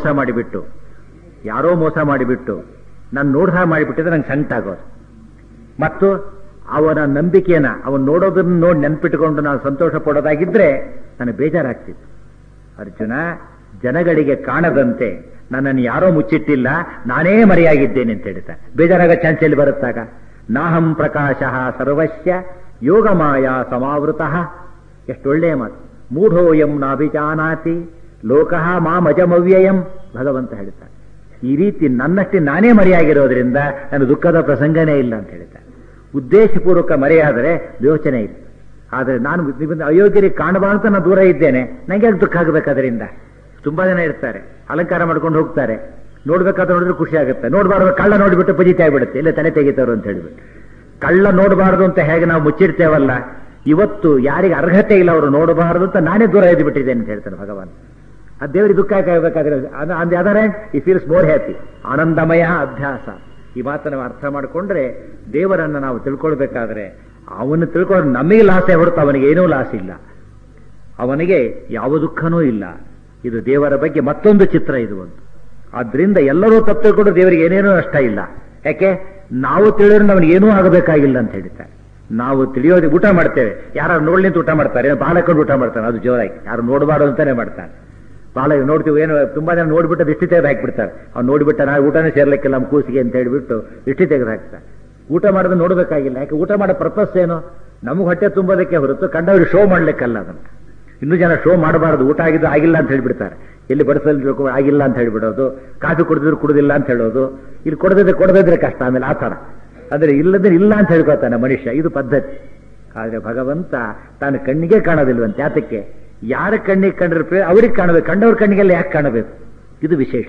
ಮೋಸ ಮಾಡಿಬಿಟ್ಟು ನಾನು ನೋಡ್ದ ಮಾಡಿಬಿಟ್ಟಿದ್ರೆ ನಂಗೆ ಸಂಕಟ ಆಗೋದು. ಮತ್ತು ಅವನ ನಂಬಿಕೆಯನ್ನ ಅವನು ನೋಡೋದನ್ನ ನೋಡಿ ನೆನ್ಪಿಟ್ಕೊಂಡು ನಾನು ಸಂತೋಷ ಪಡೋದಾಗಿದ್ರೆ ನನಗೆ ಬೇಜಾರಾಗ್ತಿತ್ತು. ಅರ್ಜುನ, ಜನಗಳಿಗೆ ಕಾಣದಂತೆ ನನ್ನನ್ನು ಯಾರೋ ಮುಚ್ಚಿಟ್ಟಿಲ್ಲ, ನಾನೇ ಮರೆಯಾಗಿದ್ದೇನೆ ಅಂತ ಹೇಳ್ತಾರೆ. ಬೇಜಾರಾಗ ಚಾನ್ಸ್ ಎಲ್ಲಿ ಬರುತ್ತಾಗ? ನಾಹಂ ಪ್ರಕಾಶ ಸರ್ವಸ್ಯ ಯೋಗ ಮಾಯಾ ಸಮಾವೃತಃ. ಎಷ್ಟು ಒಳ್ಳೆಯ ಮಾತು. ಮೂಢೋಯಂ ನಾಭಿಜಾನಾತಿ ಲೋಕಃ ಮಾಮಜಮವ್ಯಯಂ ಭಗವಂತ ಹೇಳ್ತಾರೆ. ಈ ರೀತಿ ನನ್ನಷ್ಟೇ ನಾನೇ ಮರೆಯಾಗಿರೋದ್ರಿಂದ ನನ್ನ ದುಃಖದ ಪ್ರಸಂಗನೇ ಇಲ್ಲ ಅಂತ ಹೇಳ್ತಾರೆ. ಉದ್ದೇಶಪೂರ್ವಕ ಮರೆಯಾದರೆ ಯೋಚನೆ ಇಲ್ಲ. ಆದರೆ ನಾನು ಅಯೋಗ್ಯರಿಗೆ ಕಾಣಬಾರ್ದು ಅಂತ ನಾನು ದೂರ ಇದ್ದೇನೆ, ನನಗೆ ದುಃಖ ಆಗಬೇಕು ಅದರಿಂದ. ತುಂಬಾ ಜನ ಇರ್ತಾರೆ, ಅಲಂಕಾರ ಮಾಡ್ಕೊಂಡು ಹೋಗ್ತಾರೆ, ನೋಡ್ಬೇಕಾದ್ರೆ ನೋಡಿದ್ರೆ ಖುಷಿ ಆಗುತ್ತೆ. ನೋಡಬಾರ್ದು, ಕಳ್ಳ ನೋಡಿಬಿಟ್ಟು ಪಜಿತ ಆಗಿಬಿಡುತ್ತೆ, ಇಲ್ಲ ತಲೆ ತೆಗಿತಾರೋ ಅಂತ ಹೇಳಿಬಿಟ್ಟು. ಕಳ್ಳ ನೋಡಬಾರ್ದು ಅಂತ ಹೇಗೆ ನಾವು ಮುಚ್ಚಿಡ್ತೇವಲ್ಲ, ಇವತ್ತು ಯಾರಿಗೆ ಅರ್ಹತೆ ಇಲ್ಲ ಅವರು ನೋಡಬಾರದು ಅಂತ ನಾನೇ ದೂರ ಎದ್ದುಬಿಟ್ಟಿದ್ದೇನೆ ಅಂತ ಹೇಳ್ತಾನೆ ಭಗವಾನ್. ಅದು ದೇವರಿಗೆ ದುಃಖ ಆಗಬೇಕಾದ್ರೆ ಆನ್ ದಿ ಅದರ್ ಹ್ಯಾಂಡ್ ಈ ಫೀಲ್ಸ್ ಮೋರ್ ಹ್ಯಾಪಿ. ಆನಂದಮಯ ಅಭ್ಯಾಸ. ಈ ಮಾತನ್ನು ಅರ್ಥ ಮಾಡಿಕೊಂಡ್ರೆ ದೇವರನ್ನು ನಾವು ತಿಳ್ಕೊಳ್ಬೇಕಾದ್ರೆ ಅವನು ತಿಳ್ಕೊಂಡು ನಮಗೆ ಲಾಸೇ ಹೊರತು ಅವನಿಗೆ ಏನೂ ಲಾಸ್ ಇಲ್ಲ, ಅವನಿಗೆ ಯಾವ ದುಃಖನೂ ಇಲ್ಲ. ಇದು ದೇವರ ಬಗ್ಗೆ ಮತ್ತೊಂದು ಚಿತ್ರ ಇದು ಒಂದು. ಆದ್ರಿಂದ ಎಲ್ಲರೂ ತಪ್ಪು ತಿಳ್ಕೊಂಡ್ರೆ ದೇವರಿಗೆ ಏನೇನೂ ನಷ್ಟ ಇಲ್ಲ. ಯಾಕೆ? ನಾವು ತಿಳಿದ್ರೆ ಅವನಿಗೆ ಏನೂ ಆಗಬೇಕಾಗಿಲ್ಲ ಅಂತ ಹೇಳ್ತಾರೆ. ನಾವು ತಿಳಿಯೋದು, ಊಟ ಮಾಡ್ತೇವೆ, ಯಾರು ನೋಡ್ಲಿಂತ ಊಟ ಮಾಡ್ತಾರೆ, ಬಾಲಕೊಂಡು ಊಟ ಮಾಡ್ತಾನೆ, ಅದು ಜೋರಾಗಿ. ಯಾರು ನೋಡಬಾರ್ದು ಅಂತಾನೆ ಮಾಡ್ತಾನೆ. ಬಾಲ ನೋಡ್ತೀವಿ, ಏನು ತುಂಬಾ ಜನ ನೋಡ್ಬಿಟ್ಟು ದೃಷ್ಟಿ ತೆಗೆದು ಹಾಕ್ಬಿಡ್ತಾರೆ. ಅವ್ನು ನೋಡ್ಬಿಟ್ಟ ನಾವು ಊಟನೇ ಸೇರ್ಲಿಕ್ಕಿಲ್ಲ ನಮ್ಮ ಕೂಸಿಗೆ ಅಂತ ಹೇಳ್ಬಿಟ್ಟು ದೃಷ್ಟಿ ತೆಗೆದು ಹಾಕ್ತಾರೆ. ಊಟ ಮಾಡೋದು ನೋಡ್ಬೇಕಾಗಿಲ್ಲ. ಯಾಕೆ? ಊಟ ಮಾಡೋ ಪರ್ಪಸ್ ಏನು? ನಮಗೆ ಹೊಟ್ಟೆ ತುಂಬೋದಕ್ಕೆ ಹೊರತು ಕಂಡವ್ರಿಗೆ ಶೋ ಮಾಡ್ಲಿಕ್ಕಲ್ಲ. ಅದನ್ನು ಇನ್ನೂ ಜನ ಶೋ ಮಾಡಬಾರದು. ಊಟ ಆಗಿದ್ದು ಆಗಿಲ್ಲ ಅಂತ ಹೇಳ್ಬಿಡ್ತಾರೆ. ಎಲ್ಲಿ ಬಡಿಸಲು ಆಗಿಲ್ಲ ಅಂತ ಹೇಳ್ಬಿಡೋದು, ಕಾಫಿ ಕುಡಿದ್ರು ಕುಡುದಿಲ್ಲ ಅಂತ ಹೇಳೋದು, ಇಲ್ಲಿ ಕೊಡದಿದ್ರೆ ಕಷ್ಟ. ಆಮೇಲೆ ಆ ಥರ ಅಂದ್ರೆ ಇಲ್ಲದ್ರೆ ಇಲ್ಲ ಅಂತ ಹೇಳ್ಕೊತಾನೆ ಮನುಷ್ಯ. ಇದು ಪದ್ಧತಿ. ಆದ್ರೆ ಭಗವಂತ ತಾನು ಕಣ್ಣಿಗೆ ಕಾಣೋದಿಲ್ವಂತೆ. ಯಾತಕ್ಕೆ? ಯಾರ ಕಣ್ಣಿಗೆ ಕಂಡ್ರೆ ಅವ್ರಿಗೆ ಕಾಣಬೇಕು, ಕಂಡವ್ರ ಕಣ್ಣಿಗೆಲ್ಲ ಯಾಕೆ ಕಾಣಬೇಕು? ಇದು ವಿಶೇಷ.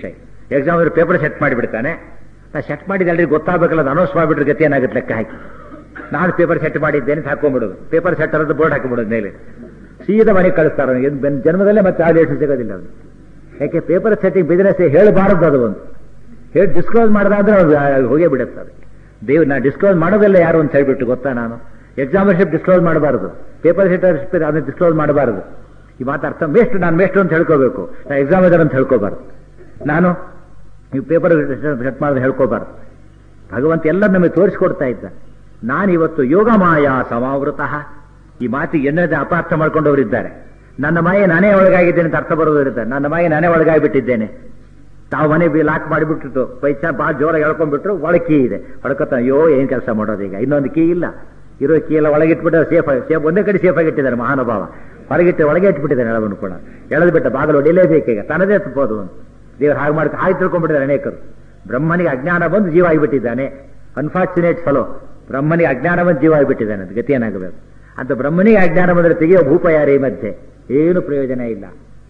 ಎಕ್ಸಾಮ್ ಪೇಪರ್ ಸೆಟ್ ಮಾಡಿಬಿಡ್ತಾನೆ. ನಾ ಸೆಟ್ ಮಾಡಿದ ಎಲ್ರಿಗೆ ಗೊತ್ತಾಗಬೇಕಲ್ಲ, ಅದು ಅನೌನ್ಸ್ ಮಾಡಿಬಿಟ್ರೆ ಗತಿ ಏನಾಗುತ್ತೆ ಲೆಕ್ಕ ಹಾಕಿ. ನಾನು ಪೇಪರ್ ಸೆಟ್ ಮಾಡಿದ್ದೇನೆ ಅಂತ ಹಾಕೊಂಡ್ಬಿಡೋದು, ಪೇಪರ್ ಸೆಟ್ ಅನ್ನೋದು ಬೋರ್ಡ್ ಹಾಕಿಬಿಡೋದು ಮೇಲೆ, ಸೀದಾ ಮನೆಗೆ ಕಳಿಸ್ತಾರೆ ಅವನಿಗೆ. ಜನ್ಮದಲ್ಲೇ ಮತ್ತೆ ಆ ಲೇಟ್ ಸಿಗೋದಿಲ್ಲ ಅವನು. ಯಾಕೆ ಪೇಪರ್ ಸೆಟ್ಟಿಂಗ್ ಬಿಸ್ನೆಸ್ ಹೇಳಬಾರದು, ಅದು ಒಂದು ಹೇಳಿ ಡಿಸ್ಕ್ಲೋಸ್ ಮಾಡಿದ್ರೆ ಅವ್ರು ಹೋಗೇ ಬಿಡುತ್ತೆ. ಅದು ದೇವ್ ನಾ ಡಿಸ್ಕ್ಲೋಸ್ ಮಾಡೋದೆಲ್ಲ ಯಾರು ಅಂತ ಹೇಳ್ಬಿಟ್ಟು ಗೊತ್ತಾ, ನಾನು ಎಕ್ಸಾಮರ್ಶಿಪ್ ಡಿಸ್ಕ್ಲೋಸ್ ಮಾಡಬಾರದು, ಪೇಪರ್ ಸೆಟರ್ಶಿಪ್ ಅದನ್ನು ಡಿಸ್ಕ್ಲೋಸ್ ಮಾಡಬಾರದು. ಈ ಮಾತು ಅರ್ಥ ಮೇಸ್ಟ್, ನಾನು ಮೇಸ್ಟ್ ಅಂತ ಹೇಳ್ಕೋಬೇಕು, ನಾನು ಎಕ್ಸಾಮಿನರ್ ಅಂತ ಹೇಳ್ಕೋಬಾರ್ದು, ನಾನು ನೀವು ಪೇಪರ್ ಸೆಟ್ ಮಾಡೋದು ಹೇಳ್ಕೋಬಾರ್ದು. ಭಗವಂತ ಎಲ್ಲ ನಮಗೆ ತೋರಿಸ್ಕೊಡ್ತಾ ಇದ್ದ. ನಾನಿವತ್ತು ಯೋಗ ಮಾಯಾ ಸಮಾವೃತಃ. ಈ ಮಾತಿಗೆ ಎನ್ನದೇ ಅಪಾರ್ಥ ಮಾಡ್ಕೊಂಡವರಿದ್ದಾರೆ. ನನ್ನ ಮಾಯೆ ನಾನೇ ಒಳಗಾಗಿದ್ದೇನೆ ಅಂತ ಅರ್ಥ ಬರೋದರಿದ್ದಾರೆ. ನನ್ನ ಮಾಯೆ ನಾನೇ ಒಳಗಾಗಿಬಿಟ್ಟಿದ್ದೇನೆ. ತಾವು ಮನೆ ಲಾಕ್ ಮಾಡಿಬಿಟ್ಟಿತ್ತು, ಪೈಸಾ ಭಾಳ ಜೋರಾಗಿ ಹೇಳ್ಕೊಂಡ್ಬಿಟ್ರು, ಒಳಗೆ ಕೀ ಇದೆ, ಹೊಡ್ಕೊತ ಅಯ್ಯೋ ಏನು ಕೆಲಸ ಮಾಡೋದು ಈಗ, ಇನ್ನೊಂದು ಕೀ ಇಲ್ಲ, ಇರೋ ಕೀ ಎಲ್ಲ ಒಳಗಿಟ್ಬಿಟ್ಟು ಸೇಫ್ ಒಂದೇ ಕಡೆ ಸೇಫ್ ಆಗಿಟ್ಟಿದ್ದಾರೆ ಮಹಾನುಭಾವ. ಹೊರಗಿಟ್ಟು ಒಳಗೆ ಇಟ್ಬಿಟ್ಟಿದ್ದಾನೆ ಎಳವನ್ನು ಕೂಡ, ಎಳೆದು ಬಿಟ್ಟ ಬಾಗಿಲು ಹೊಡಿಲೇಬೇಕೀಗ, ತನ್ನದೇ ತಪ್ಪೋದು ಅಂತ ದೇವರು ಹಾಗೆ ಮಾಡಿ ಹಾಗೆ ತಿಳ್ಕೊಂಡ್ಬಿಟ್ಟಿದ್ದಾರೆ ಅನೇಕರು. ಬ್ರಹ್ಮನಿಗೆ ಅಜ್ಞಾನ ಬಂದು ಜೀವ ಆಗಿಬಿಟ್ಟಿದ್ದಾನೆ. ಅನ್ಫಾರ್ಚುನೇಟ್ ಫಲೋ, ಬ್ರಹ್ಮನಿಗೆ ಅಜ್ಞಾನ ಬಂದು ಜೀವ ಆಗಿಬಿಟ್ಟಿದ್ದಾನೆ. ಅದು ಗತಿ ಏನಾಗಬೇಕು ಅಂತ. ಬ್ರಹ್ಮನಿಗೆ ಅಜ್ಞಾನ ಬಂದರೆ ತೆಗೆಯೋ ಭೂಪ ಯಾರೇ ಮಧ್ಯೆ ಏನು ಪ್ರಯೋಜನ ಇಲ್ಲ.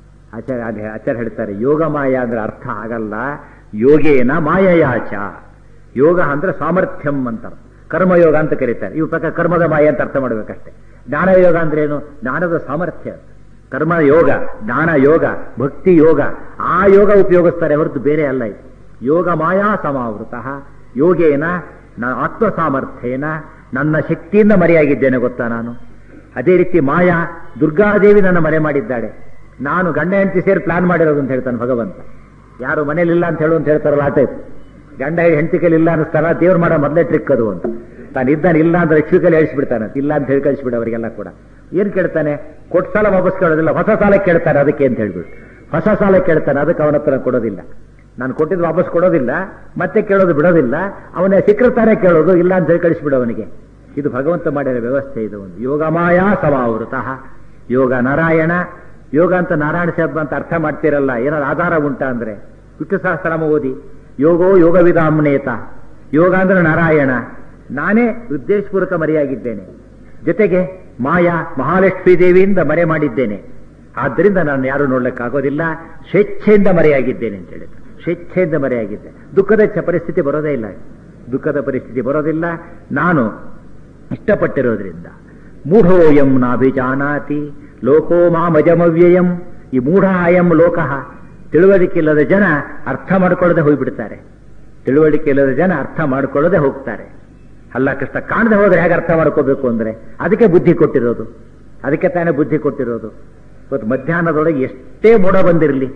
ಆಚಾರ್ಯ ಹೇಳ್ತಾರೆ, ಯೋಗ ಮಾಯ ಅಂದ್ರೆ ಅರ್ಥ ಆಗಲ್ಲ, ಯೋಗೇನ ಮಾಯಯಾಚ. ಯೋಗ ಅಂದ್ರೆ ಸಾಮರ್ಥ್ಯಂ ಅಂತಾರೆ, ಕರ್ಮಯೋಗ ಅಂತ ಕರೀತಾರೆ. ಇವು ಪ್ರಕಾರ ಕರ್ಮದ ಮಾಯ ಅಂತ ಅರ್ಥ ಮಾಡ್ಬೇಕಷ್ಟೇ. ಜ್ಞಾನಯೋಗ ಅಂದ್ರೆ ಏನು? ಜ್ಞಾನದ ಸಾಮರ್ಥ್ಯ. ಕರ್ಮ ಯೋಗ, ಜ್ಞಾನ ಯೋಗ, ಭಕ್ತಿ ಯೋಗ, ಆ ಯೋಗ ಉಪಯೋಗಿಸ್ತಾರೆ ಹೊರತು ಬೇರೆ ಅಲ್ಲ. ಇದು ಯೋಗ ಮಾಯಾ ಸಮಾವೃತ. ಯೋಗೇನ ಆತ್ಮ ಸಾಮರ್ಥ್ಯೇನ, ನನ್ನ ಶಕ್ತಿಯಿಂದ ಮರೆಯಾಗಿದ್ದೇನೆ ಗೊತ್ತಾ ನಾನು. ಅದೇ ರೀತಿ ಮಾಯಾ, ದುರ್ಗಾದೇವಿ ನನ್ನ ಮರೆ ಮಾಡಿದ್ದಾಳೆ. ನಾನು ಗಂಡ ಹೆಂಡತಿ ಸೇರಿ ಪ್ಲಾನ್ ಮಾಡಿರೋದು ಅಂತ ಹೇಳ್ತಾನೆ ಭಗವಂತ. ಯಾರು ಮನೇಲಿ ಇಲ್ಲ ಅಂತ ಹೇಳು ಅಂತ ಹೇಳ್ತಾರಲ್ಲ ಆ ಟೈಪ್. ಗಂಡ ಹೆಂಡತಿ ಕೈಲಿ ಇಲ್ಲ ಅನ್ನಿಸ್ತಾರ, ದೇವ್ರು ಮಾಡೋ ಮೊದಲೇ ಟ್ರಿಕ್ ಅದು ಅಂತ. ತಾನು ಇದ್ದಾನೆ, ಇಲ್ಲ ಅಂದ್ರೆ ರಕ್ಷಕಲ್ಲಿ ಹೇಳಿಸ್ಬಿಡ್ತಾನೆ, ಇಲ್ಲ ಅಂತ ಹೇಳಿ ಕಳಿಸ್ಬಿಡ ಅವರಿಗೆಲ್ಲ ಕೂಡ. ಏನ್ ಕೇಳ್ತಾನೆ? ಕೊಟ್ಟ ಸಾಲ ವಾಪಸ್ ಕೇಳೋದಿಲ್ಲ, ಹೊಸ ಸಾಲ ಕೇಳ್ತಾನೆ. ಅದಕ್ಕೆ ಅಂತ ಹೇಳ್ಬಿಟ್ಟು ಹೊಸ ಸಾಲ ಕೇಳ್ತಾನೆ, ಅದಕ್ಕೆ ಅವನ ಹತ್ರ ಕೊಡೋದಿಲ್ಲ. ನಾನು ಕೊಟ್ಟಿದ್ದು ವಾಪಸ್ ಕೊಡೋದಿಲ್ಲ, ಮತ್ತೆ ಕೇಳೋದು ಬಿಡೋದಿಲ್ಲ. ಅವನೇ ಸಿಕ್ಕಿರ್ತಾನೆ ಕೇಳೋದು, ಇಲ್ಲ ಅಂತ ಹೇಳಿ ಕಳಿಸ್ಬಿಡವನಿಗೆ. ಇದು ಭಗವಂತ ಮಾಡಿರೋ ವ್ಯವಸ್ಥೆ. ಇದು ಒಂದು ಯೋಗ ಮಾಯಾ ಸಮಾವೃತ. ಯೋಗ ನಾರಾಯಣ. ಯೋಗ ಅಂತ ನಾರಾಯಣ ಶಬ್ದ ಅಂತ ಅರ್ಥ ಮಾಡ್ತಿರಲ್ಲ, ಏನಾದ್ರು ಆಧಾರ ಉಂಟಾ ಅಂದ್ರೆ ವಿಷ್ಣು ಸಹಸ್ರನಾಮ ಓದಿ. ಯೋಗೋ ಯೋಗವಿದಾಮ್ನೇತ. ಯೋಗ ಅಂದ್ರೆ ನಾರಾಯಣ. ನಾನೇ ಉದ್ದೇಶಪೂರ್ವಕ ಮರೆಯಾಗಿದ್ದೇನೆ. ಜೊತೆಗೆ ಮಾಯಾ ಮಹಾಲಕ್ಷ್ಮೀ ದೇವಿಯಿಂದ ಮರೆ ಮಾಡಿದ್ದೇನೆ. ಆದ್ದರಿಂದ ನಾನು ಯಾರು ನೋಡ್ಲಿಕ್ಕಾಗೋದಿಲ್ಲ, ಸ್ವೇಚ್ಛೆಯಿಂದ ಮರೆಯಾಗಿದ್ದೇನೆ ಅಂತ ಹೇಳಿದ್ರು. ಸ್ವೇಚ್ಛೆಯಿಂದ ಮರೆಯಾಗಿದ್ದೆ. ದುಃಖದ ಪರಿಸ್ಥಿತಿ ಬರೋದೇ ಇಲ್ಲ, ದುಃಖದ ಪರಿಸ್ಥಿತಿ ಬರೋದಿಲ್ಲ. ನಾನು ಇಷ್ಟಪಟ್ಟಿರೋದ್ರಿಂದ. ಮೂಢೋಯಂ ನಾಭಿಜಾನಾತಿ ಲೋಕೋ ಮಾಮಜಮವ್ಯಯಂ. ಈ ಮೂಢ ಅಯಂ ಲೋಕಃ. ತಿಳುವಳಿಕೆಯಿಲ್ಲದ ಜನ ಅರ್ಥ ಮಾಡ್ಕೊಳ್ಳದೆ ಹೋಗ್ಬಿಡ್ತಾರೆ. ತಿಳುವಳಿಕೆಯಿಲ್ಲದ ಜನ ಅರ್ಥ ಮಾಡ್ಕೊಳ್ಳದೆ ಹೋಗ್ತಾರೆ. ಅಲ್ಲ ಕಷ್ಟ ಕಾಣದೆ ಹೋದ್ರೆ ಹೇಗೆ ಅರ್ಥ ಮಾಡ್ಕೋಬೇಕು ಅಂದ್ರೆ ಅದಕ್ಕೆ ಬುದ್ಧಿ ಕೊಟ್ಟಿರೋದು, ಅದಕ್ಕೆ ತಾನೇ ಬುದ್ಧಿ ಕೊಟ್ಟಿರೋದು. ಇವತ್ತು ಮಧ್ಯಾಹ್ನದೊಳಗೆ ಎಷ್ಟೇ ಮೋಡ ಬಂದಿರಲಿ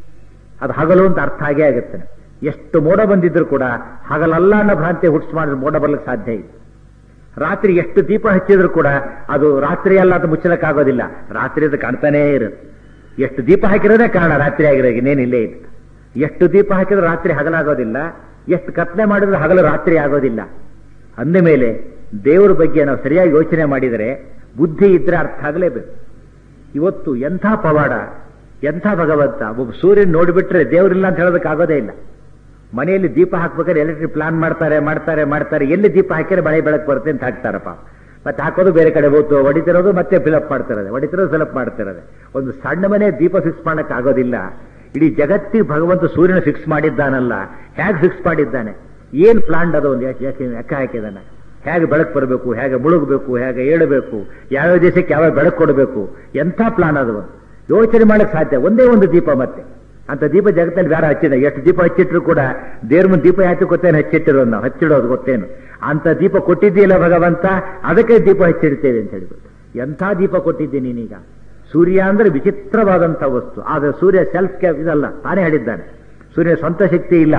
ಅದು ಹಗಲು ಅಂತ ಅರ್ಥ ಆಗೇ ಆಗುತ್ತೆ. ಎಷ್ಟು ಮೋಡ ಬಂದಿದ್ರು ಕೂಡ ಹಗಲಲ್ಲ ಅನ್ನೋ ಭ್ರಾಂತಿ ಹುಟ್ಟಿಸ್ ಮಾಡಿದ್ರೆ ಮೋಡ ಬರ್ಲಿಕ್ಕೆ ಸಾಧ್ಯ ಇಲ್ಲ. ರಾತ್ರಿ ಎಷ್ಟು ದೀಪ ಹಚ್ಚಿದ್ರು ಕೂಡ ಅದು ರಾತ್ರಿ ಅಲ್ಲ ಅಂತ ಮುಚ್ಚಲಕ್ಕಾಗೋದಿಲ್ಲ, ರಾತ್ರಿ ಅದು ಕಾಣ್ತಾನೇ ಇರುತ್ತೆ. ಎಷ್ಟು ದೀಪ ಹಾಕಿರೋದೇ ಕಾರಣ ರಾತ್ರಿ ಆಗಿರೋದು, ಇನ್ನೇನಿಲ್ಲೇ ಇಲ್ಲ. ಎಷ್ಟು ದೀಪ ಹಾಕಿದ್ರೆ ರಾತ್ರಿ ಹಗಲಾಗೋದಿಲ್ಲ, ಎಷ್ಟು ಕತ್ಲೆ ಮಾಡಿದ್ರೆ ಹಗಲು ರಾತ್ರಿ ಆಗೋದಿಲ್ಲ. ಅಂದ ಮೇಲೆ ದೇವರ ಬಗ್ಗೆ ನಾವು ಸರಿಯಾಗಿ ಯೋಚನೆ ಮಾಡಿದರೆ ಬುದ್ಧಿ ಇದ್ರೆ ಅರ್ಥ ಆಗಲೇಬೇಕು. ಇವತ್ತು ಎಂಥ ಪವಾಡ, ಎಂಥ ಭಗವಂತ. ಒಬ್ಬ ಸೂರ್ಯನ ನೋಡಿಬಿಟ್ರೆ ದೇವರಿಲ್ಲ ಅಂತ ಹೇಳೋದಕ್ಕಾಗೋದೇ ಇಲ್ಲ. ಮನೆಯಲ್ಲಿ ದೀಪ ಹಾಕ್ಬೇಕಾದ್ರೆ ಎಲೆಕ್ಟ್ರಿಕ್ ಪ್ಲಾನ್ ಮಾಡ್ತಾರೆ. ಎಲ್ಲಿ ದೀಪ ಹಾಕಿದ್ರೆ ಮಳೆ ಬೆಳಕು ಬರುತ್ತೆ ಅಂತ ಹಾಕ್ತಾರಪ್ಪ. ಮತ್ತೆ ಹಾಕೋದು ಬೇರೆ ಕಡೆ ಹೋಗ್ತು, ಹೊಡಿತಿರೋದು ಮತ್ತೆ ಫಿಲಪ್ ಮಾಡ್ತಿರೋದೆ, ಹೊಡಿತಿರೋದು ಫಿಲಪ್ ಮಾಡ್ತಿರೋದೆ. ಒಂದು ಸಣ್ಣ ಮನೆ ದೀಪ ಫಿಕ್ಸ್ ಮಾಡಕ್ಕೆ ಆಗೋದಿಲ್ಲ. ಇಡೀ ಜಗತ್ತಿಗೆ ಭಗವಂತ ಸೂರ್ಯನ ಫಿಕ್ಸ್ ಮಾಡಿದ್ದಾನಲ್ಲ, ಹೇಗೆ ಫಿಕ್ಸ್ ಮಾಡಿದ್ದಾನೆ, ಏನ್ ಪ್ಲಾನ್ ಅದು ಒಂದು ಲೆಕ್ಕ ಹಾಕಿದಾನೆ. ಹೇಗೆ ಬೆಳಕು ಬರಬೇಕು, ಹೇಗೆ ಮುಳುಗಬೇಕು, ಹೇಗೆ ಏಳಬೇಕು, ಯಾವ್ಯಾವ ದೇಶಕ್ಕೆ ಯಾವ್ಯಾವ ಬೆಳಕು ಕೊಡಬೇಕು, ಎಂಥ ಪ್ಲಾನ್ ಅದು ಯೋಚನೆ ಮಾಡಕ್ ಸಾಧ್ಯ. ಒಂದೇ ಒಂದು ದೀಪ. ಮತ್ತೆ ಅಂತ ದೀಪ ಜಗತ್ತಲ್ಲಿ ಬೇರೆ ಹಚ್ಚಿದ. ಎಷ್ಟು ದೀಪ ಹಚ್ಚಿಟ್ರು ಕೂಡ ದೇವ್ರ ಮುಂದೆ ದೀಪ ಯಾಕೆ ಗೊತ್ತೇನು ಹಚ್ಚಿಟ್ಟಿರೋದು, ನಾವು ಹಚ್ಚಿಡೋದು ಗೊತ್ತೇನು. ಅಂತ ದೀಪ ಕೊಟ್ಟಿದ್ದೀಲ್ಲ ಭಗವಂತ, ಅದಕ್ಕೆ ದೀಪ ಹಚ್ಚಿಡ್ತೇವೆ ಅಂತ ಹೇಳ್ಬಿಟ್ಟು. ಎಂಥ ದೀಪ ಕೊಟ್ಟಿದ್ದೀನಿ ನೀನೀಗ. ಸೂರ್ಯ ಅಂದ್ರೆ ವಿಚಿತ್ರವಾದಂಥ ವಸ್ತು. ಆದರೆ ಸೂರ್ಯ ಸೆಲ್ಫ್ ಇದಲ್ಲ, ತಾನೇ ಹೇಳಿದ್ದಾನೆ. ಸೂರ್ಯ ಸ್ವಂತ ಶಕ್ತಿ ಇಲ್ಲ,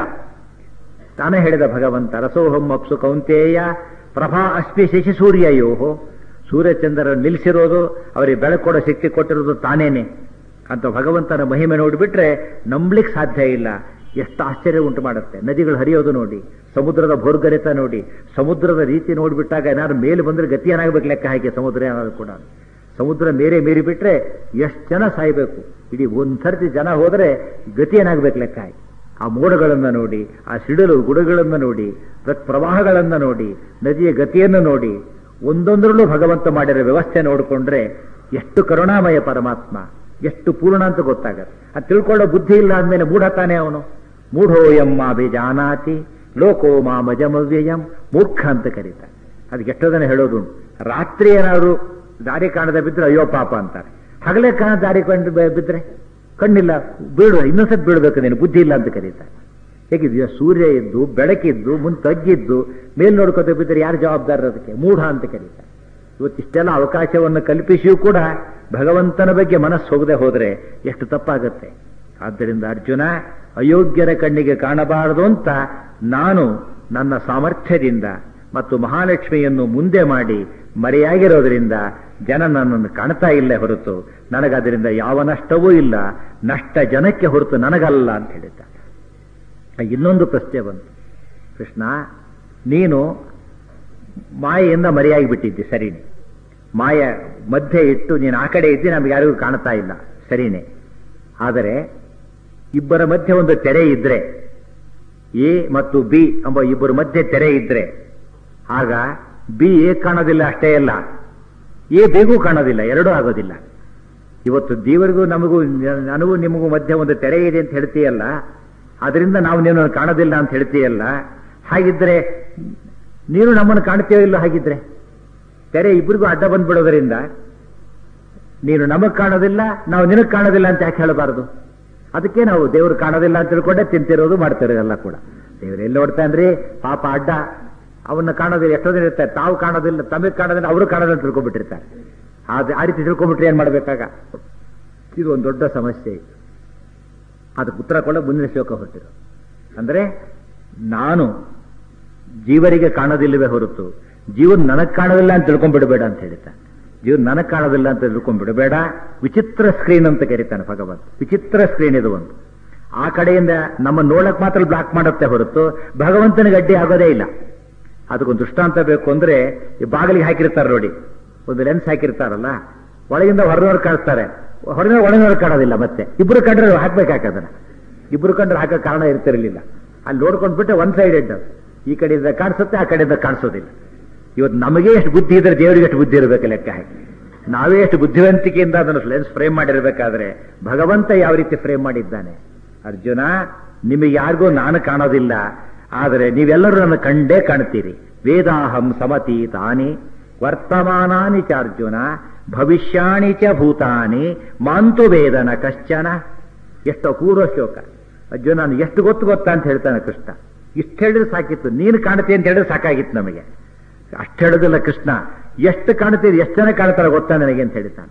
ತಾನೇ ಹೇಳಿದ ಭಗವಂತ. ರಸೋಹಂ ಅಪ್ಸು ಕೌಂತೇಯ ಪ್ರಭಾ ಅಶ್ಮಿ ಶಶಿ ಸೂರ್ಯಯೋಹೋ. ಸೂರ್ಯಚಂದ್ರ ನಿಲ್ಲಿಸಿರೋದು, ಅವರಿಗೆ ಬೆಳಕು ಕೊಡೋ ಶಕ್ತಿ ಕೊಟ್ಟಿರೋದು ತಾನೇನೆ ಅಂತ ಭಗವಂತನ ಮಹಿಮೆ ನೋಡಿಬಿಟ್ರೆ ನಂಬಲಿಕ್ಕೆ ಸಾಧ್ಯ ಇಲ್ಲ. ಎಷ್ಟು ಆಶ್ಚರ್ಯ ಉಂಟು ಮಾಡುತ್ತೆ. ನದಿಗಳು ಹರಿಯೋದು ನೋಡಿ, ಸಮುದ್ರದ ಭೋರ್ಗರೆತ ನೋಡಿ, ಸಮುದ್ರದ ರೀತಿ ನೋಡಿಬಿಟ್ಟಾಗ ಏನಾದ್ರು ಮೇಲೆ ಬಂದ್ರೆ ಗತಿ ಏನಾಗಬೇಕು ಲೆಕ್ಕ ಹಾಕಿ. ಸಮುದ್ರ ಏನಾದ್ರು ಕೂಡ ಸಮುದ್ರ ಮೇರಿ ಬಿಟ್ರೆ ಎಷ್ಟು ಜನ ಸಾಯ್ಬೇಕು. ಇಡೀ ಒಂದ್ಸರ್ತಿ ಜನ ಹೋದ್ರೆ ಗತಿ ಏನಾಗಬೇಕು ಲೆಕ್ಕ ಹಾಕಿ. ಆ ಮೋಡಗಳನ್ನು ನೋಡಿ, ಆ ಸಿಡಿಲು ಗುಡುಗಳನ್ನು ನೋಡಿ, ಪ್ರವಾಹಗಳನ್ನು ನೋಡಿ, ನದಿಯ ಗತಿಯನ್ನು ನೋಡಿ, ಒಂದೊಂದರಲ್ಲೂ ಭಗವಂತ ಮಾಡಿರೋ ವ್ಯವಸ್ಥೆ ನೋಡಿಕೊಂಡ್ರೆ ಎಷ್ಟು ಕರುಣಾಮಯ ಪರಮಾತ್ಮ, ಎಷ್ಟು ಪೂರ್ಣ ಅಂತ ಗೊತ್ತಾಗತ್ತೆ. ಅದು ತಿಳ್ಕೊಳ್ಳೋ ಬುದ್ಧಿ ಇಲ್ಲ ಅಂದಮೇಲೆ ಮೂಢ ತಾನೇ ಅವನು. ಮೂಢೋಯಂ ಮಾಭಿಜಾನಾತಿ ಲೋಕೋ ಮಾಮಜಮವ್ಯಯಂ ಮೂರ್ಖ ಅಂತ ಕರೀತಾರೆ. ಅದಕ್ಕೆ ಎಷ್ಟೋ ಜನ ಹೇಳೋದುಂಟು, ರಾತ್ರಿ ಏನಾದ್ರು ದಾರಿ ಕಾಣದೆ ಬಿದ್ದರೆ ಅಯ್ಯೋ ಪಾಪ ಅಂತಾರೆ. ಹಗಲೇ ಕಾಣ ದಾರಿ ಕಂಡು ಬಿದ್ದರೆ ಕಣ್ಣಿಲ್ಲ ಬೀಳು, ಇನ್ನೊಂದ್ಸತಿ ಬೀಳ್ಬೇಕು, ನೀನು ಬುದ್ಧಿ ಇಲ್ಲ ಅಂತ ಕರೀತಾರೆ. ಹೇಗಿದೆಯೋ ಸೂರ್ಯ ಇದ್ದು ಬೆಳಕಿದ್ದು ಮುಂದೆ ತಗ್ಗಿದ್ದು ಮೇಲ್ ನೋಡ್ಕೋತ ಬಿದ್ದರೆ ಯಾರು ಜವಾಬ್ದಾರರು? ಅದಕ್ಕೆ ಮೂಢ ಅಂತ ಕರೀತಾರೆ. ಇವತ್ತಿಷ್ಟೆಲ್ಲ ಅವಕಾಶವನ್ನು ಕಲ್ಪಿಸಿಯೂ ಕೂಡ ಭಗವಂತನ ಬಗ್ಗೆ ಮನಸ್ಸು ಹೋಗದೆ ಹೋದರೆ ಎಷ್ಟು ತಪ್ಪಾಗತ್ತೆ. ಆದ್ದರಿಂದ ಅರ್ಜುನ, ಅಯೋಗ್ಯರ ಕಣ್ಣಿಗೆ ಕಾಣಬಾರದು ಅಂತ ನಾನು ನನ್ನ ಸಾಮರ್ಥ್ಯದಿಂದ ಮತ್ತು ಮಹಾಲಕ್ಷ್ಮಿಯನ್ನು ಮುಂದೆ ಮಾಡಿ ಮರೆಯಾಗಿರೋದ್ರಿಂದ ಜನ ನನ್ನನ್ನು ಕಾಣ್ತಾ ಇಲ್ಲೇ ಹೊರತು ನನಗದರಿಂದ ಯಾವ ನಷ್ಟವೂ ಇಲ್ಲ, ನಷ್ಟ ಜನಕ್ಕೆ ಹೊರತು ನನಗಲ್ಲ ಅಂತ ಹೇಳಿದ್ದಾರೆ. ಇನ್ನೊಂದು ಪ್ರಶ್ನೆ ಬಂತು, ಕೃಷ್ಣ ನೀನು ಮಾಯೆಯಿಂದ ಮರೆಯಾಗಿ ಬಿಟ್ಟಿದ್ದಿ ಸರಿನೇ, ಮಾಯ ಮಧ್ಯೆ ಇಟ್ಟು ನೀನು ಆ ಕಡೆ ಇದ್ದಿ, ನಮ್ಗೆ ಯಾರಿಗೂ ಕಾಣ್ತಾ ಇಲ್ಲ ಸರಿನೇ. ಆದರೆ ಇಬ್ಬರ ಮಧ್ಯೆ ಒಂದು ತೆರೆ ಇದ್ರೆ, ಎ ಮತ್ತು ಬಿ ಎಂಬ ಇಬ್ಬರ ಮಧ್ಯೆ ತೆರೆ ಇದ್ರೆ ಆಗ ಬಿ ಎ ಕಾಣೋದಿಲ್ಲ ಅಷ್ಟೇ ಅಲ್ಲ, ಎ ಬಿಗೂ ಕಾಣೋದಿಲ್ಲ, ಎರಡೂ ಆಗೋದಿಲ್ಲ. ಇವತ್ತು ದೇವರಿಗೂ ನಮಗೂ ನನಗೂ ನಿಮಗೂ ಮಧ್ಯೆ ಒಂದು ತೆರೆ ಇದೆ ಅಂತ ಹೇಳ್ತೀಯಲ್ಲ, ಅದರಿಂದ ನಾವು ನೀನು ಕಾಣೋದಿಲ್ಲ ಅಂತ ಹೇಳ್ತೀಯಲ್ಲ, ಹಾಗಿದ್ರೆ ನೀನು ನಮ್ಮನ್ನು ಕಾಣ್ತೀಯೋ ಇಲ್ಲೋ? ಹಾಗಿದ್ರೆ ತೆರೆ ಇಬ್ಬರಿಗೂ ಅಡ್ಡ ಬಂದ್ಬಿಡೋದ್ರಿಂದ ನೀನು ನಮಗ್ ಕಾಣೋದಿಲ್ಲ, ನಾವು ನಿನಗೆ ಕಾಣೋದಿಲ್ಲ ಅಂತ ಯಾಕೆ ಹೇಳಬಾರದು? ಅದಕ್ಕೆ ನಾವು ದೇವರು ಕಾಣೋದಿಲ್ಲ ಅಂತ ತಿಳ್ಕೊಂಡೆ ತಿಂತಿರೋದು ಮಾಡ್ತಿರೋದೆಲ್ಲ ಕೂಡ. ದೇವರು ಎಲ್ಲಿ ನೋಡ್ತಾ ಅಂದ್ರೆ ಪಾಪ ಅಡ್ಡ, ಅವನ್ನ ಕಾಣೋದಿಲ್ಲ, ಎಷ್ಟೋ ಜನ ಇರ್ತಾರೆ ತಾವು ಕಾಣೋದಿಲ್ಲ, ತಮಗೆ ಕಾಣೋದಿಲ್ಲ, ಅವರು ಕಾಣೋದಿಲ್ಲ ಅಂತ ತಿಳ್ಕೊಂಡ್ಬಿಟ್ಟಿರ್ತಾರೆ. ಆ ರೀತಿ ತಿಳ್ಕೊಂಡ್ಬಿಟ್ರೆ ಏನ್ ಮಾಡ್ಬೇಕಾಗ? ಇದು ಒಂದು ದೊಡ್ಡ ಸಮಸ್ಯೆ. ಅದಕ್ಕೆ ಉತ್ತರ ಕೊಡ ಮುಂದಿನ ಶ್ಲೋಕ ಹೊರಟಿರೋ. ಅಂದ್ರೆ ನಾನು ಜೀವರಿಗೆ ಕಾಣೋದಿಲ್ಲವೇ ಹೊರತು ಜೀವನ್ ನನಗ್ ಕಾಣೋದಿಲ್ಲ ಅಂತ ತಿಳ್ಕೊಂಡ್ಬಿಡಬೇಡ ಅಂತ ಹೇಳ್ತಾನೆ. ಜೀವನ್ ನನಗ್ ಕಾಣೋದಿಲ್ಲ ಅಂತ ತಿಳ್ಕೊಂಡ್ಬಿಡಬೇಡ. ವಿಚಿತ್ರ ಸ್ಕ್ರೀನ್ ಅಂತ ಕರೀತಾನೆ ಭಗವಂತ. ವಿಚಿತ್ರ ಸ್ಕ್ರೀನ್ ಇದು ಒಂದು. ಆ ಕಡೆಯಿಂದ ನಮ್ಮ ನೋಡಕ್ ಮಾತ್ರ ಬ್ಲಾಕ್ ಮಾಡುತ್ತೆ ಹೊರತು ಭಗವಂತನಿಗೆ ಅಡ್ಡಿ ಆಗೋದೇ ಇಲ್ಲ. ಅದಕ್ಕೊಂದು ದೃಷ್ಟಾಂತ ಬೇಕು ಅಂದ್ರೆ, ಈ ಬಾಗಿಲಿಗೆ ಹಾಕಿರ್ತಾರೆ ನೋಡಿ, ಒಂದು ಲೆನ್ಸ್ ಹಾಕಿರ್ತಾರಲ್ಲ, ಒಳಗಿಂದ ಹೊರನವ್ರು ಕಾಣಿಸ್ತಾರೆ, ಹೊರಗಿನ ಒಳಗಿನವ್ರು ಕಾಣೋದಿಲ್ಲ. ಮತ್ತೆ ಇಬ್ರು ಕಂಡ್ರೆ ಹಾಕ್ಬೇಕಾಗ್ತದನ್ನ, ಇಬ್ರು ಕಂಡ್ರೆ ಹಾಕೋ ಕಾರಣ ಇರ್ತಿರ್ಲಿಲ್ಲ. ಅಲ್ಲಿ ನೋಡ್ಕೊಂಡ್ಬಿಟ್ಟೆ ಒನ್ ಸೈಡೆಡ್, ಈ ಕಡೆಯಿಂದ ಕಾಣಿಸುತ್ತೆ, ಆ ಕಡೆಯಿಂದ ಕಾಣಿಸೋದಿಲ್ಲ. ಇವತ್ತು ನಮಗೆ ಎಷ್ಟು ಬುದ್ಧಿ ಇದ್ರೆ ದೇವರಿಗೆ ಎಷ್ಟು ಬುದ್ಧಿ ಇರಬೇಕು ಲೆಕ್ಕ ಹಾಕಿ. ನಾವೇ ಎಷ್ಟು ಬುದ್ಧಿವಂತಿಕೆಯಿಂದ ಅದನ್ನು ಲೆನ್ಸ್ ಫ್ರೇಮ್ ಮಾಡಿರ್ಬೇಕಾದ್ರೆ ಭಗವಂತ ಯಾವ ರೀತಿ ಫ್ರೇಮ್ ಮಾಡಿದ್ದಾನೆ. ಅರ್ಜುನ, ನಿಮಗೆ ಯಾರಿಗೂ ನಾನು ಕಾಣೋದಿಲ್ಲ, ಆದರೆ ನೀವೆಲ್ಲರೂ ನನ್ನ ಕಂಡೇ ಕಾಣ್ತೀರಿ. ವೇದಾಹಂ ಸಮತೀತಾನಿ ವರ್ತಮಾನಾನಿ ಚ ಅರ್ಜುನ ಭವಿಷ್ಯಾಣಿ ಚ ಭೂತಾನಿ ಮಾಂತು ವೇದನ ಕಶ್ಚನ. ಎಷ್ಟು ಅಪೂರ್ವ ಶ್ಲೋಕ. ಅರ್ಜುನ, ನಾನು ಎಷ್ಟು ಗೊತ್ತಾ ಅಂತ ಹೇಳ್ತಾನೆ ಕೃಷ್ಣ. ಇಷ್ಟು ಹೇಳಿದ್ರೆ ಸಾಕಿತ್ತು, ನೀನು ಕಾಣ್ತೀಯ ಅಂತ ಹೇಳಿದ್ರೆ ಸಾಕಾಗಿತ್ತು ನಮಗೆ. ಅಷ್ಟು ಹೇಳೋದಿಲ್ಲ ಕೃಷ್ಣ, ಎಷ್ಟು ಕಾಣ್ತೀರಿ, ಎಷ್ಟು ಜನ ಕಾಣ್ತಾರೆ ಗೊತ್ತಾ ನನಗೆ ಅಂತ ಹೇಳ್ತಾನೆ.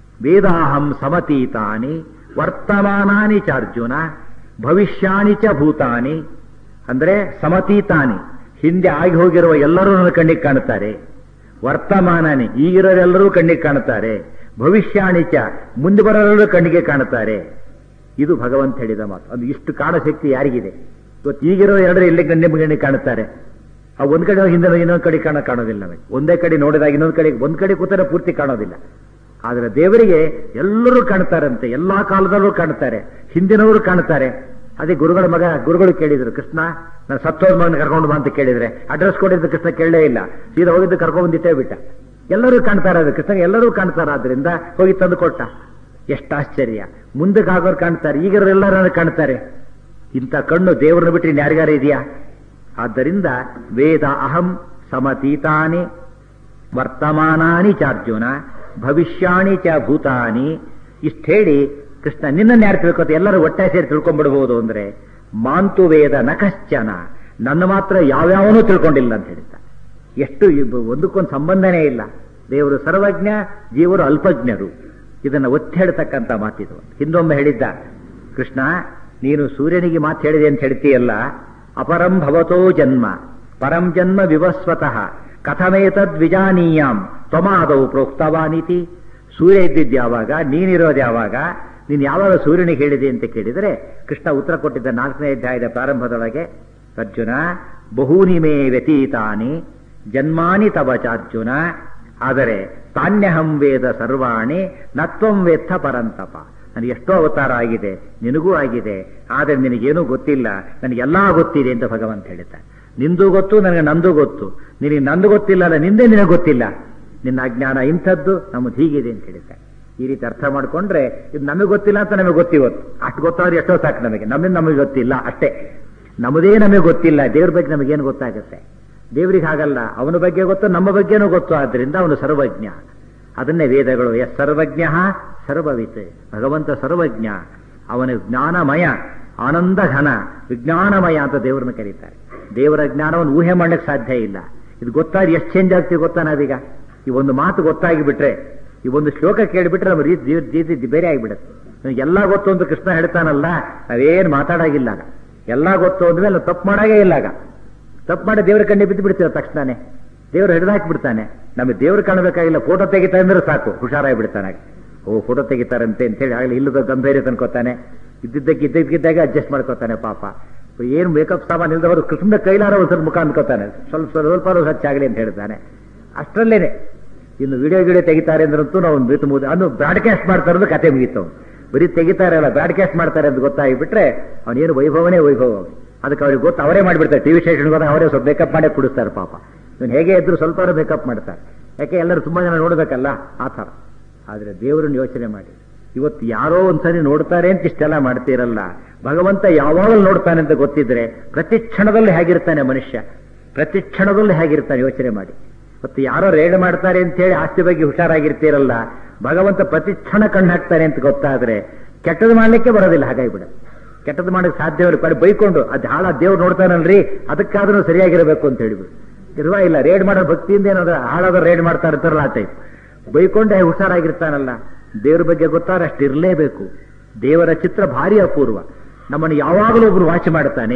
ವೇದಾಹಂ ಸಮತೀತಾನಿ ವರ್ತಮಾನಾನಿ ಚ ಅರ್ಜುನ ಭವಿಷ್ಯಾಣಿ ಚ ಭೂತಾನಿ. ಅಂದ್ರೆ ಸಮತೀತಾನಿ, ಹಿಂದೆ ಆಗಿ ಹೋಗಿರುವ ಎಲ್ಲರೂ ನನ್ನ ಕಣ್ಣಿಗೆ ಕಾಣುತ್ತಾರೆ. ವರ್ತಮಾನಾನಿ, ಈಗಿರೋರೆಲ್ಲರೂ ಕಣ್ಣಿಗೆ ಕಾಣುತ್ತಾರೆ. ಭವಿಷ್ಯಾಣಿ ಚ, ಮುಂದೆ ಬರೋರೆಲ್ಲರೂ ಕಣ್ಣಿಗೆ ಕಾಣುತ್ತಾರೆ. ಇದು ಭಗವಂತ ಹೇಳಿದ ಮಾತು. ಅದು ಇಷ್ಟು ಕಾಣೋ ಶಕ್ತಿ ಯಾರಿಗಿದೆ? ಇವತ್ತು ಈಗಿರೋ ಎರಡರ ಇಲ್ಲಿ ಕಣ್ಣಿಗೆ ಕಾಣುತ್ತಾರೆ. ಆ ಒಂದ್ ಕಡೆ ಹಿಂದೆ ಇನ್ನೊಂದು ಕಡೆ ಕಾಣೋದಿಲ್ಲ ನಮಗೆ. ಒಂದೇ ಕಡೆ ನೋಡಿದಾಗ ಇನ್ನೊಂದು ಕಡೆ, ಒಂದ್ ಕಡೆ ಕೂತರೆ ಪೂರ್ತಿ ಕಾಣೋದಿಲ್ಲ. ಆದರೆ ದೇವರಿಗೆ ಎಲ್ಲರೂ ಕಾಣ್ತಾರಂತೆ, ಎಲ್ಲಾ ಕಾಲದಲ್ಲೂ ಕಾಣ್ತಾರೆ, ಹಿಂದಿನವರು ಕಾಣ್ತಾರೆ. ಅದೇ ಗುರುಗಳು ಕೇಳಿದ್ರು, ಕೃಷ್ಣ ನಾನು ಸತ್ತೋದ್ ಮಗನ ಕರ್ಕೊಂಡು ಬಾ ಅಂತ ಕೇಳಿದ್ರೆ ಅಡ್ರೆಸ್ ಕೊಡಿದ್ದು ಕೃಷ್ಣ ಕೇಳಲೇ ಇಲ್ಲ, ಸೀದಾ ಹೋಗಿದ್ದು ಕರ್ಕೊಂಡ್ ಬಂದಿಟ್ಟೇ ಬಿಟ್ಟ. ಎಲ್ಲರೂ ಕಾಣ್ತಾರೆ, ಅದು ಕೃಷ್ಣ ಎಲ್ಲರೂ ಕಾಣ್ತಾರಾದ್ರಿಂದ ಹೋಗಿ ತಂದು ಕೊಟ್ಟ. ಎಷ್ಟು ಆಶ್ಚರ್ಯ. ಮುಂದಕ್ಕೆ ಆಗೋರು ಕಾಣ್ತಾರೆ, ಈಗರೆಲ್ಲರೂ ಕಾಣ್ತಾರೆ. ಇಂಥ ಕಣ್ಣು ದೇವರನ್ನು ಬಿಟ್ಟರೆ ಯಾರಿಗಾರ ಇದೆಯಾ? ಆದ್ದರಿಂದ ವೇದ ಅಹಂ ಸಮತೀತಾನಿ ವರ್ತಮಾನಾನಿ ಚಾರ್ಜುನ ಭವಿಷ್ಯಾಣಿ ಚ ಭೂತಾನಿ. ಇಷ್ಟು ಹೇಳಿ ಕೃಷ್ಣ ನಿನ್ನನ್ನು ಯಾರು ತಿಳ್ಕೊತ, ಎಲ್ಲರೂ ಒಟ್ಟೆ ಸೇರಿ ತಿಳ್ಕೊಂಡ್ಬಿಡ್ಬೋದು ಅಂದ್ರೆ ಮಾಂತು ವೇದ ನಕಶ್ಚನ, ನನ್ನ ಮಾತ್ರ ಯಾವ್ಯಾವನೂ ತಿಳ್ಕೊಂಡಿಲ್ಲ ಅಂತ ಹೇಳ್ತಾ. ಎಷ್ಟು ಒಂದಕ್ಕೊಂದು ಸಂಬಂಧನೇ ಇಲ್ಲ. ದೇವರು ಸರ್ವಜ್ಞ, ಜೀವರು ಅಲ್ಪಜ್ಞರು. ಇದನ್ನು ಒತ್ತಿ ಹೇಳ್ತಕ್ಕಂಥ ಮಾತಿದು. ಹಿಂದೊಮ್ಮೆ ಹೇಳಿದ್ದ ಕೃಷ್ಣ, ನೀನು ಸೂರ್ಯನಿಗೆ ಮಾತು ಹೇಳಿದೆ ಅಂತ ಹೇಳ್ತೀಯಲ್ಲ, ಅಪರಂ ಭವತೋ ಜನ್ಮ ಪರಂ ಜನ್ಮ ವಿವಸ್ವತಃ ಕಥಮೇತದ್ ವಿಜಾನೀಯಾಂ ತ್ವಮಾದೌ ಪ್ರೋಕ್ತವಾನಿತಿ. ಸೂರ್ಯ ಇದ್ದಿದ್ದು ಯಾವಾಗ, ನೀನಿರೋದು ಯಾವಾಗ, ನೀನು ಯಾವಾಗ ಸೂರ್ಯನಿಗೆ ಹೇಳಿದೆ ಅಂತ ಕೇಳಿದರೆ ಕೃಷ್ಣ ಉತ್ತರ ಕೊಟ್ಟಿದ್ದ 4ನೇ ಅಧ್ಯಾಯದ ಪ್ರಾರಂಭದೊಳಗೆ, ಅರ್ಜುನ ಬಹೂನಿ ಮೇ ವ್ಯತೀತಾನಿ ಜನ್ಮಾನಿ ತವ ಚಾರ್ಜುನ, ಆದರೆ ತಾನ್ಯಹಂ ವೇದ ಸರ್ವಾಣಿ ನತ್ವಂ ವೇತ್ತ ಪರಂತಪ. ನನಗೆ ಎಷ್ಟೋ ಅವತಾರ ಆಗಿದೆ, ನಿನಗೂ ಆಗಿದೆ, ಆದರೆ ನಿನಗೇನೂ ಗೊತ್ತಿಲ್ಲ, ನನಗೆಲ್ಲಾ ಗೊತ್ತಿದೆ ಅಂತ ಭಗವಂತ ಹೇಳ್ತಾನೆ. ನಿಂದು ಗೊತ್ತು, ನನಗೆ ನಂದು ಗೊತ್ತು, ನಿನಗೆ ನಂದು ಗೊತ್ತಿಲ್ಲ ಅಲ್ಲ, ನಿಂದೇ ನಿನಗೆ ಗೊತ್ತಿಲ್ಲ, ನಿನ್ನ ಅಜ್ಞಾನ ಇಂಥದ್ದು, ನಮ್ಮದು ಹೀಗಿದೆ ಅಂತ ಹೇಳ್ತಾನೆ. ಈ ರೀತಿ ಅರ್ಥ ಮಾಡ್ಕೊಂಡ್ರೆ ಇದು ನಮಗೆ ಗೊತ್ತಿಲ್ಲ ಅಂತ ನಮಗೆ ಗೊತ್ತಿವತ್ತು, ಅಷ್ಟು ಗೊತ್ತಾದ್ರೆ ಎಷ್ಟೋ ಸಾಕು ನಮಗೆ. ನಮಗೆ ಗೊತ್ತಿಲ್ಲ ಅಷ್ಟೇ, ನಮ್ಮದೇ ನಮಗೆ ಗೊತ್ತಿಲ್ಲ. ದೇವ್ರ ಬಗ್ಗೆ ನಮಗೇನು ಗೊತ್ತಾಗುತ್ತೆ? ದೇವರಿಗೆ ಹಾಗಲ್ಲ, ಅವನ ಬಗ್ಗೆ ಗೊತ್ತು, ನಮ್ಮ ಬಗ್ಗೆನೂ ಗೊತ್ತು. ಆದ್ದರಿಂದ ಅವನು ಸರ್ವಜ್ಞ. ಅದನ್ನೇ ವೇದಗಳು ಎಸ್ ಸರ್ವಜ್ಞ ಸರ್ವವಿತ್, ಭಗವಂತ ಸರ್ವಜ್ಞ, ಅವನ ಜ್ಞಾನಮಯ, ಆನಂದ ಘನ, ವಿಜ್ಞಾನಮಯ ಅಂತ ದೇವರನ್ನು ಕರೀತಾರೆ. ದೇವರ ಜ್ಞಾನವನ್ನು ಊಹೆ ಮಾಡಲಿಕ್ಕೆ ಸಾಧ್ಯ ಇಲ್ಲ. ಇದು ಗೊತ್ತಾಗಿ ಎಷ್ಟು ಚೇಂಜ್ ಆಗ್ತೀವಿ ಗೊತ್ತಾ ನಾವೀಗ? ಈ ಒಂದು ಮಾತು ಗೊತ್ತಾಗಿಬಿಟ್ರೆ, ಈ ಒಂದು ಶ್ಲೋಕ ಕೇಳಿಬಿಟ್ರೆ ನಮ್ಮ ರೀತಿ ಬೇರೆ ಆಗಿಬಿಡುತ್ತೆ. ಎಲ್ಲ ಗೊತ್ತು ಅಂತ ಕೃಷ್ಣ ಹೇಳ್ತಾನಲ್ಲ, ನಾವೇನು ಮಾತಾಡಾಗಿಲ್ಲ. ಎಲ್ಲ ಗೊತ್ತು ಅಂದ್ಮೇಲೆ ನಾವು ತಪ್ಪು ಮಾಡಾಗೇ ಇಲ್ಲ. ತಪ್ಪು ಮಾಡಿ ದೇವ್ರ ಕಣ್ಣೆ ಬಿದ್ದು ಬಿಡ್ತೀವಿ ತಕ್ಷಣನೇ, ದೇವ್ರು ಹಿಡಿದು ಹಾಕಿಬಿಡ್ತಾನೆ. ನಮಗೆ ದೇವ್ರು ಕಾಣಬೇಕಾಗಿಲ್ಲ, ಫೋಟೋ ತೆಗಿತಾ ಅಂದ್ರೆ ಸಾಕು ಹುಷಾರಾಗಿಬಿಡ್ತಾನೆ. ಓ ಫೋಟೋ ತೆಗಿತಾರಂತೆ ಅಂತೇಳಿ ಆಗಲಿ ಇಲ್ಲದ ಗಂಭೀರ ತನ್ಕೋತಾನೆ, ಇದ್ದಿದ್ದಾಗ ಅಡ್ಜಸ್ಟ್ ಮಾಡ್ಕೋತಾನೆ. ಪಾಪ ಏನು ಮೇಕಪ್ ಸಾಮಾನು ಇಲ್ದವರು ಕೃಷ್ಣ ಕೈಲಾರ ಒಂದ್ಸಲ ಮುಖ ಅನ್ಕೋತಾನೆ, ಸ್ವಲ್ಪ ಸ್ವಚ್ಛಾಗಲಿ ಅಂತ ಹೇಳ್ತಾನೆ. ಅಷ್ಟರಲ್ಲೇನೆ ಇನ್ನು ವಿಡಿಯೋ ತೆಗಿತಾರೆ ಅಂದ್ರಂತೂ ನಾವು ಅನ್ನು ಬ್ರಾಡ್ಕಾಸ್ಟ್ ಮಾಡ್ತಾರೆ ಅಂದ್ರೆ ಕತೆ ಮುಗೀತು. ಬರೀ ತೆಗಿತಾರೆ ಅಲ್ಲ, ಬ್ರಾಡ್ಕಾಸ್ಟ್ ಮಾಡ್ತಾರೆ ಅಂತ ಗೊತ್ತಾಗಿಬಿಟ್ರೆ ಅವನೇನು ವೈಭವನೇ ವೈಭವ. ಅದಕ್ಕೆ ಅವ್ರಿಗೆ ಗೊತ್ತು, ಅವರೇ ಮಾಡಿಬಿಡ್ತಾರೆ. ಟಿವಿ ಸ್ಟೇಷನ್ಗೆ ಹೋದಾಗ ಅವರೇ ಸ್ವಲ್ಪ ಮೇಕಪ್ ಮಾಡೇ ಕುಡಿಸ್ತಾರೆ. ಪಾಪ ಇವನು ಹೇಗೆ ಇದ್ರು ಸ್ವಲ್ಪ ಮೇಕಪ್ ಮಾಡ್ತಾರೆ, ಯಾಕೆ ಎಲ್ಲರೂ ತುಂಬಾ ಜನ ನೋಡ್ಬೇಕಲ್ಲ ಆ ಥರ. ಆದರೆ ದೇವರನ್ನು ಯೋಚನೆ ಮಾಡಿ, ಇವತ್ತು ಯಾರೋ ಒಂದ್ಸರಿ ನೋಡ್ತಾರೆ ಅಂತ ಇಷ್ಟೆಲ್ಲ ಮಾಡ್ತೀರಲ್ಲ, ಭಗವಂತ ಯಾವಾಗಲೂ ನೋಡ್ತಾನೆ ಅಂತ ಗೊತ್ತಿದ್ರೆ ಪ್ರತಿ ಕ್ಷಣದಲ್ಲಿ ಹೇಗಿರ್ತಾನೆ ಮನುಷ್ಯ, ಪ್ರತಿ ಕ್ಷಣದಲ್ಲಿ ಹೇಗಿರ್ತಾನೆ ಯೋಚನೆ ಮಾಡಿ. ಮತ್ತು ಯಾರೋ ರೇಡ್ ಮಾಡ್ತಾರೆ ಅಂತ ಹೇಳಿ ಆಸ್ತಿ ಬಗ್ಗೆ ಹುಷಾರಾಗಿರ್ತೀರಲ್ಲ, ಭಗವಂತ ಪ್ರತಿ ಕ್ಷಣ ಕಣ್ಣು ಹಾಕ್ತಾನೆ ಅಂತ ಗೊತ್ತಾದ್ರೆ ಕೆಟ್ಟದ್ದು ಮಾಡ್ಲಿಕ್ಕೆ ಬರೋದಿಲ್ಲ. ಹಾಗಾಗಿಬಿಡ, ಕೆಟ್ಟದ್ದು ಮಾಡಕ್ಕೆ ಸಾಧ್ಯವಿಲ್ಲ. ಬೈಕೊಂಡು ಅದು ದೇವ್ರು ನೋಡ್ತಾನಲ್ರಿ, ಅದಕ್ಕಾದ್ರೂ ಸರಿಯಾಗಿರಬೇಕು ಅಂತ ಹೇಳಿಬಿಡು. ಇರುವ ಇಲ್ಲ, ರೇಡ್ ಮಾಡೋ ಭಕ್ತಿಯಿಂದ ಏನಾದ್ರು ಹಾಳಾದ್ರೆ ರೇಡ್ ಮಾಡ್ತಾ ಇರ್ತಾರಲ್ಲ ಆ ಟೈಪ್. ಬೈಕೊಂಡೆ ಹುಷಾರಾಗಿರ್ತಾನಲ್ಲ, ದೇವ್ರ ಬಗ್ಗೆ ಗೊತ್ತಾದ್ರೆ ಅಷ್ಟು ಇರಲೇಬೇಕು. ದೇವರ ಚಿತ್ರ ಭಾರಿ ಅಪೂರ್ವ. ನಮ್ಮನ್ನು ಯಾವಾಗಲೂ ಒಬ್ರು ವಾಚ್ ಮಾಡ್ತಾನೆ.